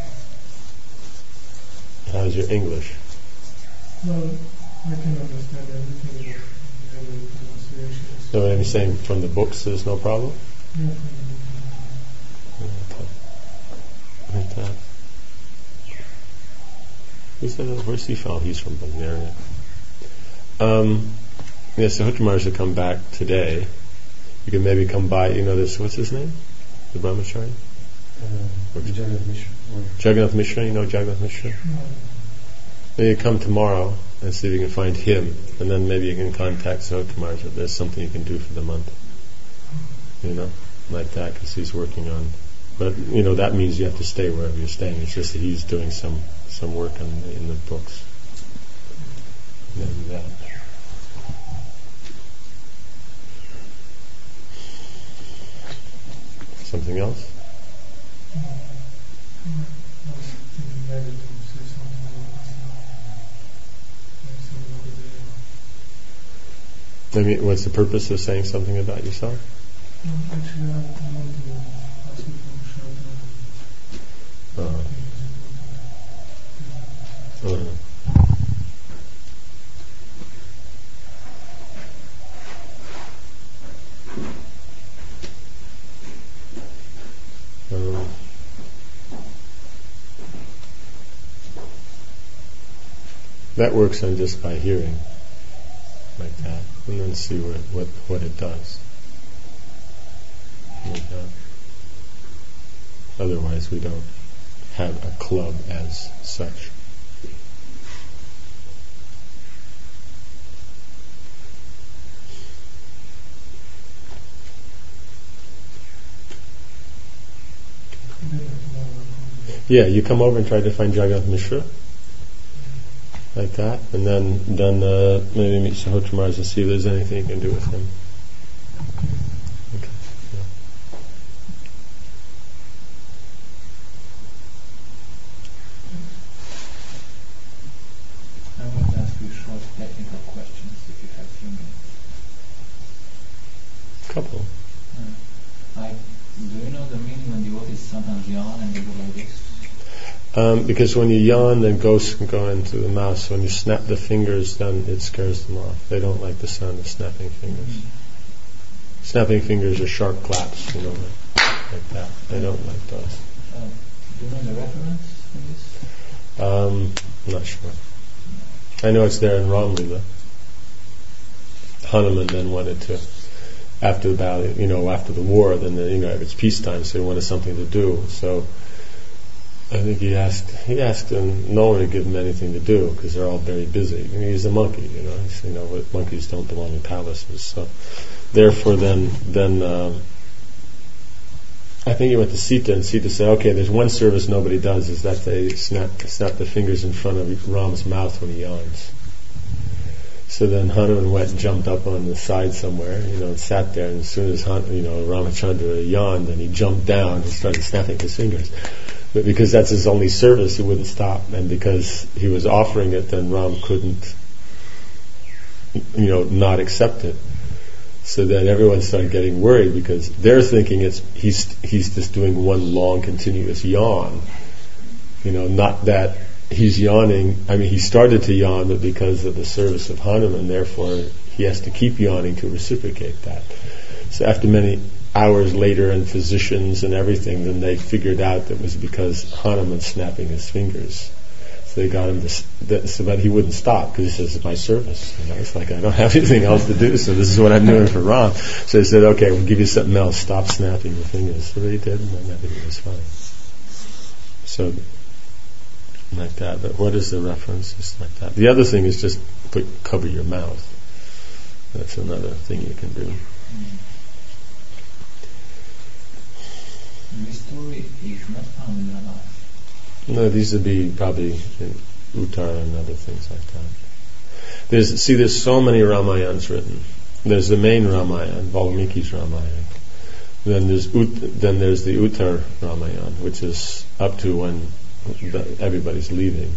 How's your English? Well, I can understand everything but the other pronunciations. So I'm saying from the books there's no problem? Yeah, from Okay. Like that. Who said that? Where's he from? He's from Bulgaria. Um, yeah, so Huttamaharaj should come back today. You can maybe come by, you know this, what's his name? The Brahmachari? Uh, Jagannath Mishra. Or Jagannath Mishra, you know Jagannath Mishra? the, no, Maybe come tomorrow and see if you can find him, and then maybe you can contact Sahotramaraj if there's something you can do for the month. You know, like that, because he's working on. But you know, that means you have to stay wherever you're staying. It's just that he's doing some some work in the, in the books. Maybe that. Something else? I mean, what's the purpose of saying something about yourself? Actually, I want to ask you for shelter. Uh, uh, um, that works on just by hearing, like that, and then see what what, what it does. Like that. Otherwise, we don't have a club as such. Yeah, you come over and try to find Jagannath Mishra, like that, and then then uh, maybe meet Sahotramaraj and see if there's anything you can do with him. Okay. Yeah. I want to ask you short technical questions if you have a few minutes. Couple. Uh, like, do you know the meaning when devotees sometimes yawn and they go like this? Um, because when you yawn, then ghosts can go into the mouth. So when you snap the fingers, then it scares them off. They don't like the sound of snapping fingers. Mm-hmm. Snapping fingers are sharp claps, you know, like that. They don't like those. Uh, do you know the reference for this? Um, I'm not sure. I know it's there in Ram Lila. Hanuman then wanted to, after the battle, you know, after the war, then the, you know, it's peacetime, so he wanted something to do. So I think he asked, he asked and no one would give him anything to do because they're all very busy. I mean, he's a monkey, you know. He's, you know, monkeys don't belong in palaces. So therefore, then, then um, I think he went to Sita, and Sita said, "Okay, there's one service nobody does is that they snap snap the fingers in front of Ram's mouth when he yawns." So then Hanuman went and jumped up on the side somewhere, you know, and sat there. And as soon as Han, you know Ramachandra yawned, then he jumped down and started snapping his fingers. But because that's his only service, he wouldn't stop. And because he was offering it, then Ram couldn't, you know, not accept it. So then everyone started getting worried because they're thinking it's he's he's just doing one long continuous yawn, you know, not that he's yawning. I mean, he started to yawn, but because of the service of Hanuman, therefore he has to keep yawning to reciprocate that. So after many hours later, and physicians and everything, then they figured out that it was because Hanuman snapping his fingers. So they got him to, so but he wouldn't stop because he says, "It's my service. You know, it's like I don't have anything else to do, so this is what I'm doing for Ram." So they said, "Okay, we'll give you something else. Stop snapping your fingers." So they did, and then everything was fine. So like that. But what is the reference? Just like that. The other thing is just put cover your mouth. That's another thing you can do. This story is not found in Ramayana. No, these would be probably in Uttar and other things like that. There's see, there's so many Ramayans written. There's the main Ramayana, Valmiki's Ramayana. Then there's Ut, then there's the Uttar Ramayana, which is up to when the, everybody's leaving.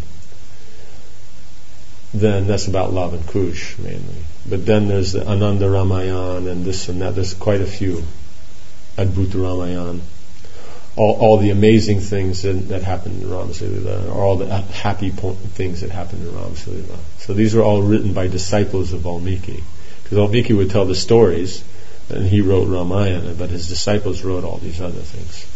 Then that's about Lava and Kush mainly. But then there's the Ananda Ramayana and this and that. There's quite a few. Adbhuta Ramayana. All, all the amazing things that, that happened in Ramasalila, or all the happy point, things that happened in Ramasalila. So these were all written by disciples of Valmiki. Because Valmiki would tell the stories, and he wrote Ramayana, but his disciples wrote all these other things.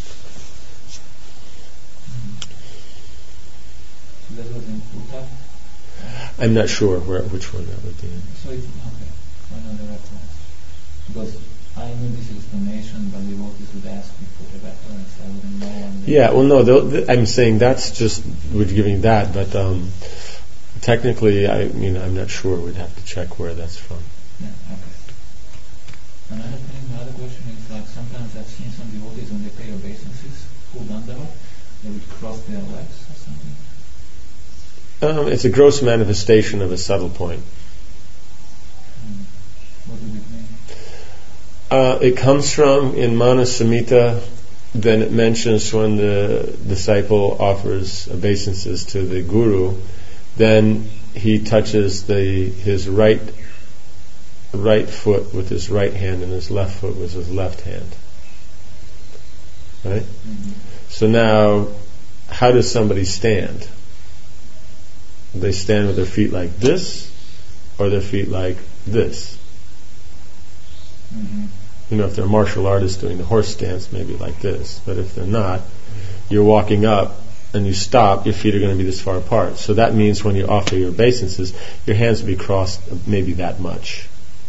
So that was in Uttar? I'm not sure where which one that would be. So it's okay. Another reference. Because I knew this explanation, but the devotees would ask me for the reference. I wouldn't know. Yeah, well, no, th- I'm saying that's just we're giving that, but um, technically, I mean, I'm not sure. We'd have to check where that's from. Yeah, okay. Another thing, another question is like sometimes I've seen some devotees when they pay obeisances, full dandava, they would cross their legs or something. Um, it's a gross manifestation of a subtle point. Hmm. What would it mean? Uh, it comes from, in Mana Samhita, then it mentions when the disciple offers obeisances to the guru, then he touches the his right right foot with his right hand and his left foot with his left hand. Right? Mm-hmm. So now, how does somebody stand? They stand with their feet like this, or their feet like this. Mm-hmm. You know, if they're martial artists doing the horse stance, maybe like this. But if they're not, you're walking up and you stop, your feet are going to be this far apart. So that means when you offer your obeisances, your hands will be crossed maybe that much.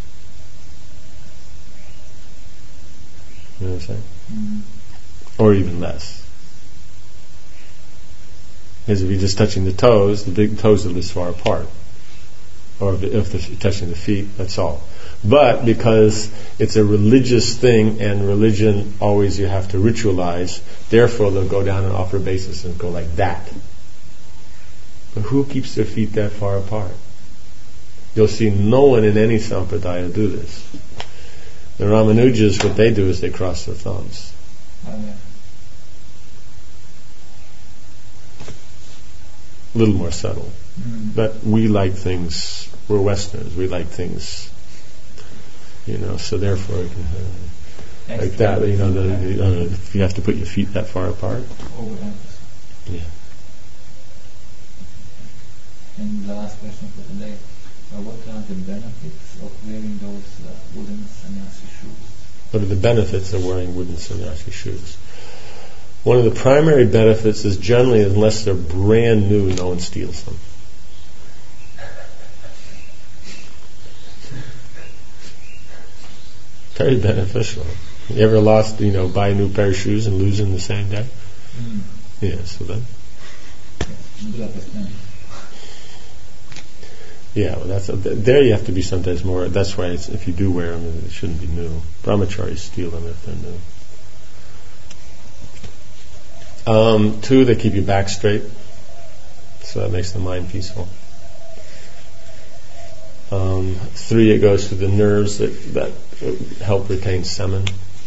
You know what I'm saying? Mm-hmm. Or even less. Because if you're just touching the toes, the big toes are this far apart. Or if, if they're touching the feet, that's all. But because it's a religious thing, and religion always you have to ritualize, therefore they'll go down and offer obeisances and go like that. But who keeps their feet that far apart? You'll see no one in any sampradaya do this. The Ramanujas, what they do is they cross their thumbs. Oh, yeah. A little more subtle. Mm. But we like things, we're Westerners, we like things, you know, so therefore, uh, like that, you know, the, the, uh, if you have to put your feet that far apart. Overemphasis. Yeah. And the last question for today, uh, what are the benefits of wearing those uh, wooden sannyasi shoes? What are the benefits of wearing wooden sannyasi shoes? One of the primary benefits is generally, unless they're brand new, no one steals them. Very beneficial. You ever lost, you know, buy a new pair of shoes and lose them the same day? Mm. Yeah, so then. Yeah, yeah, well, that's a, there. You have to be sometimes more. That's why it's, if you do wear them, it shouldn't be new. Brahmacharis steal them if they're new. Um, two, they keep your back straight, so that makes the mind peaceful. Um, three, it goes to the nerves that, that help retain semen.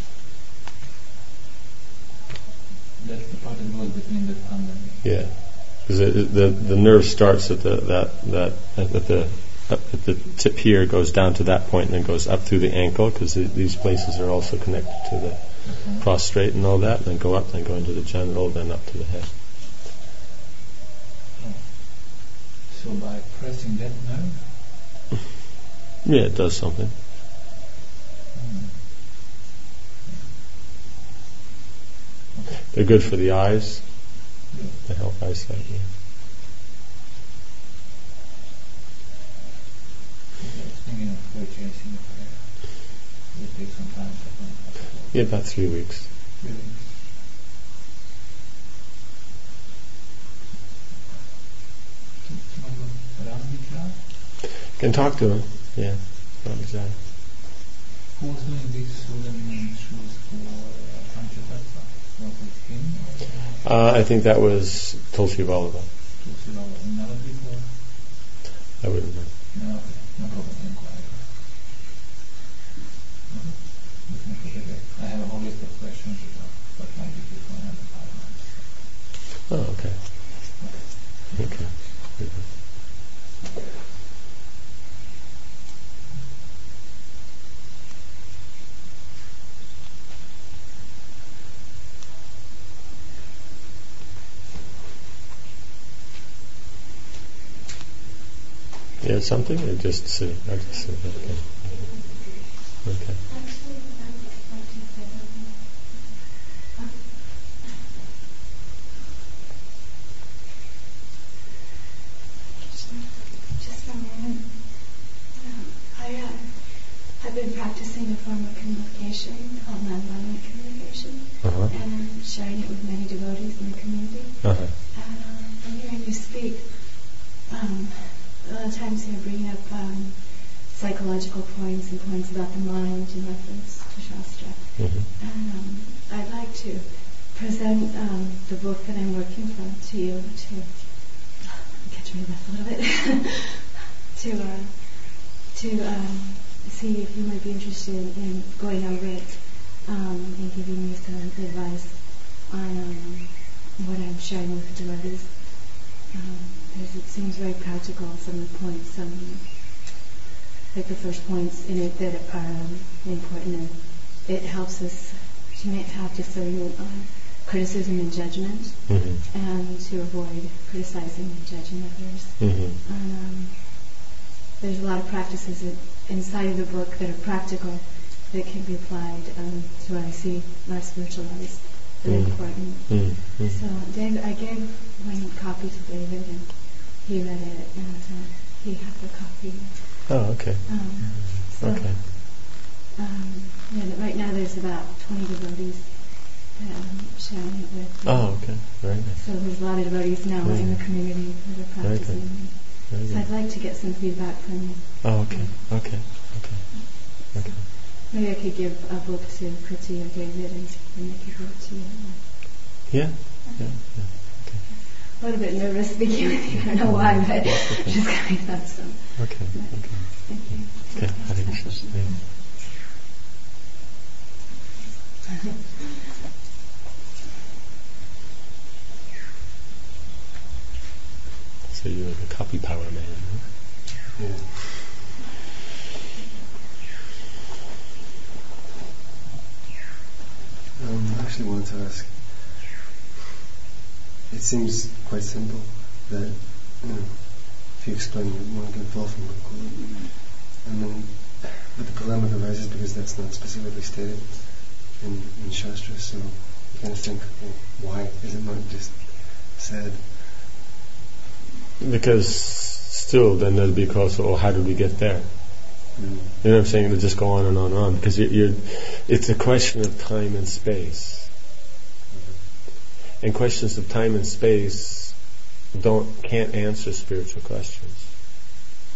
That's the part that goes between the thumb and the... Yeah, because the, the the nerve starts at the that that at the up at the tip here, goes down to that point, and then goes up through the ankle, because the, these places are also connected to the Okay. prostrate and all that, and then go up, then go into the genital, then up to the head. Oh. So by pressing that nerve? Yeah, it does something. Mm. Okay. They're good for the eyes. Yeah. They help eyesight. Yeah. I was thinking of purchasing a pair. It would take some time to find. Yeah, about three weeks. Really? Can talk to him. Yeah, not exactly. Who was doing these wooden shoes for uh, Panchatattva? Was it him? Or Uh, I think that was Tulsi Vallabha. Tulsi Vallabha? Another before? I wouldn't know. No, okay. No problem. Inquiry. I have a whole list of questions, but might be good for another five minutes. Oh, okay. Okay. Okay. You have something, or just sit? I just sit. Okay. Okay. Just a moment. Um, I, uh, I've been practicing a form of communication called nonviolent communication, Uh-huh. and I'm sharing it with many devotees in the community. Uh-huh. And uh, I'm hearing you speak. Um, philosophical points and points about the mind in reference to Shastra. Mm-hmm. And um, I'd like to present um, the book that I'm working from to you to catch my breath a little bit to uh, to um, see if you might be interested in going over it um, and giving me some advice on um, what I'm sharing with the devotees. Um, because it seems very practical, some of the points, um, like the first points in it that are um, important. And it helps us to make, have discernment on criticism and judgment, mm-hmm. and to avoid criticizing and judging others. Mm-hmm. And um, there's a lot of practices that, inside of the book that are practical that can be applied um, to what I see in our spiritual lives. Very mm-hmm. important. Mm-hmm. So David, I gave one copy to David, and he read it, and uh, he had the copy. Oh, okay. Um, so, okay. Um, yeah, right now there's about twenty devotees that I'm sharing it with. Oh, okay. Very nice. So there's a lot of devotees now Very in good. the community that are Very practicing. good. Very So good. I'd like to get some feedback from you. Oh, okay. Okay. Okay. Okay. Maybe I could give a book to Kriti or David, and, and they could give it to you. Yeah. Yeah. Yeah. Okay. A little bit nervous speaking with you. I don't know why, but Okay. just coming up. So. Okay. Okay. Thank you. Okay. Hare Krishna. Yeah. So you're the copy power man, huh? Yeah. Um, I actually wanted to ask, it seems quite simple that, you know, if you explain it, one can fall from Gokula. And then, but the polemic arises because that's not specifically stated in, in Shastra, so you kind of think, well, why is it not just said? Because still, then there'd be a question, oh, how did we get there? Mm. You know what I'm saying? It'll just go on and on and on. Because you're, you're, it's a question of time and space. And questions of time and space don't can't answer spiritual questions.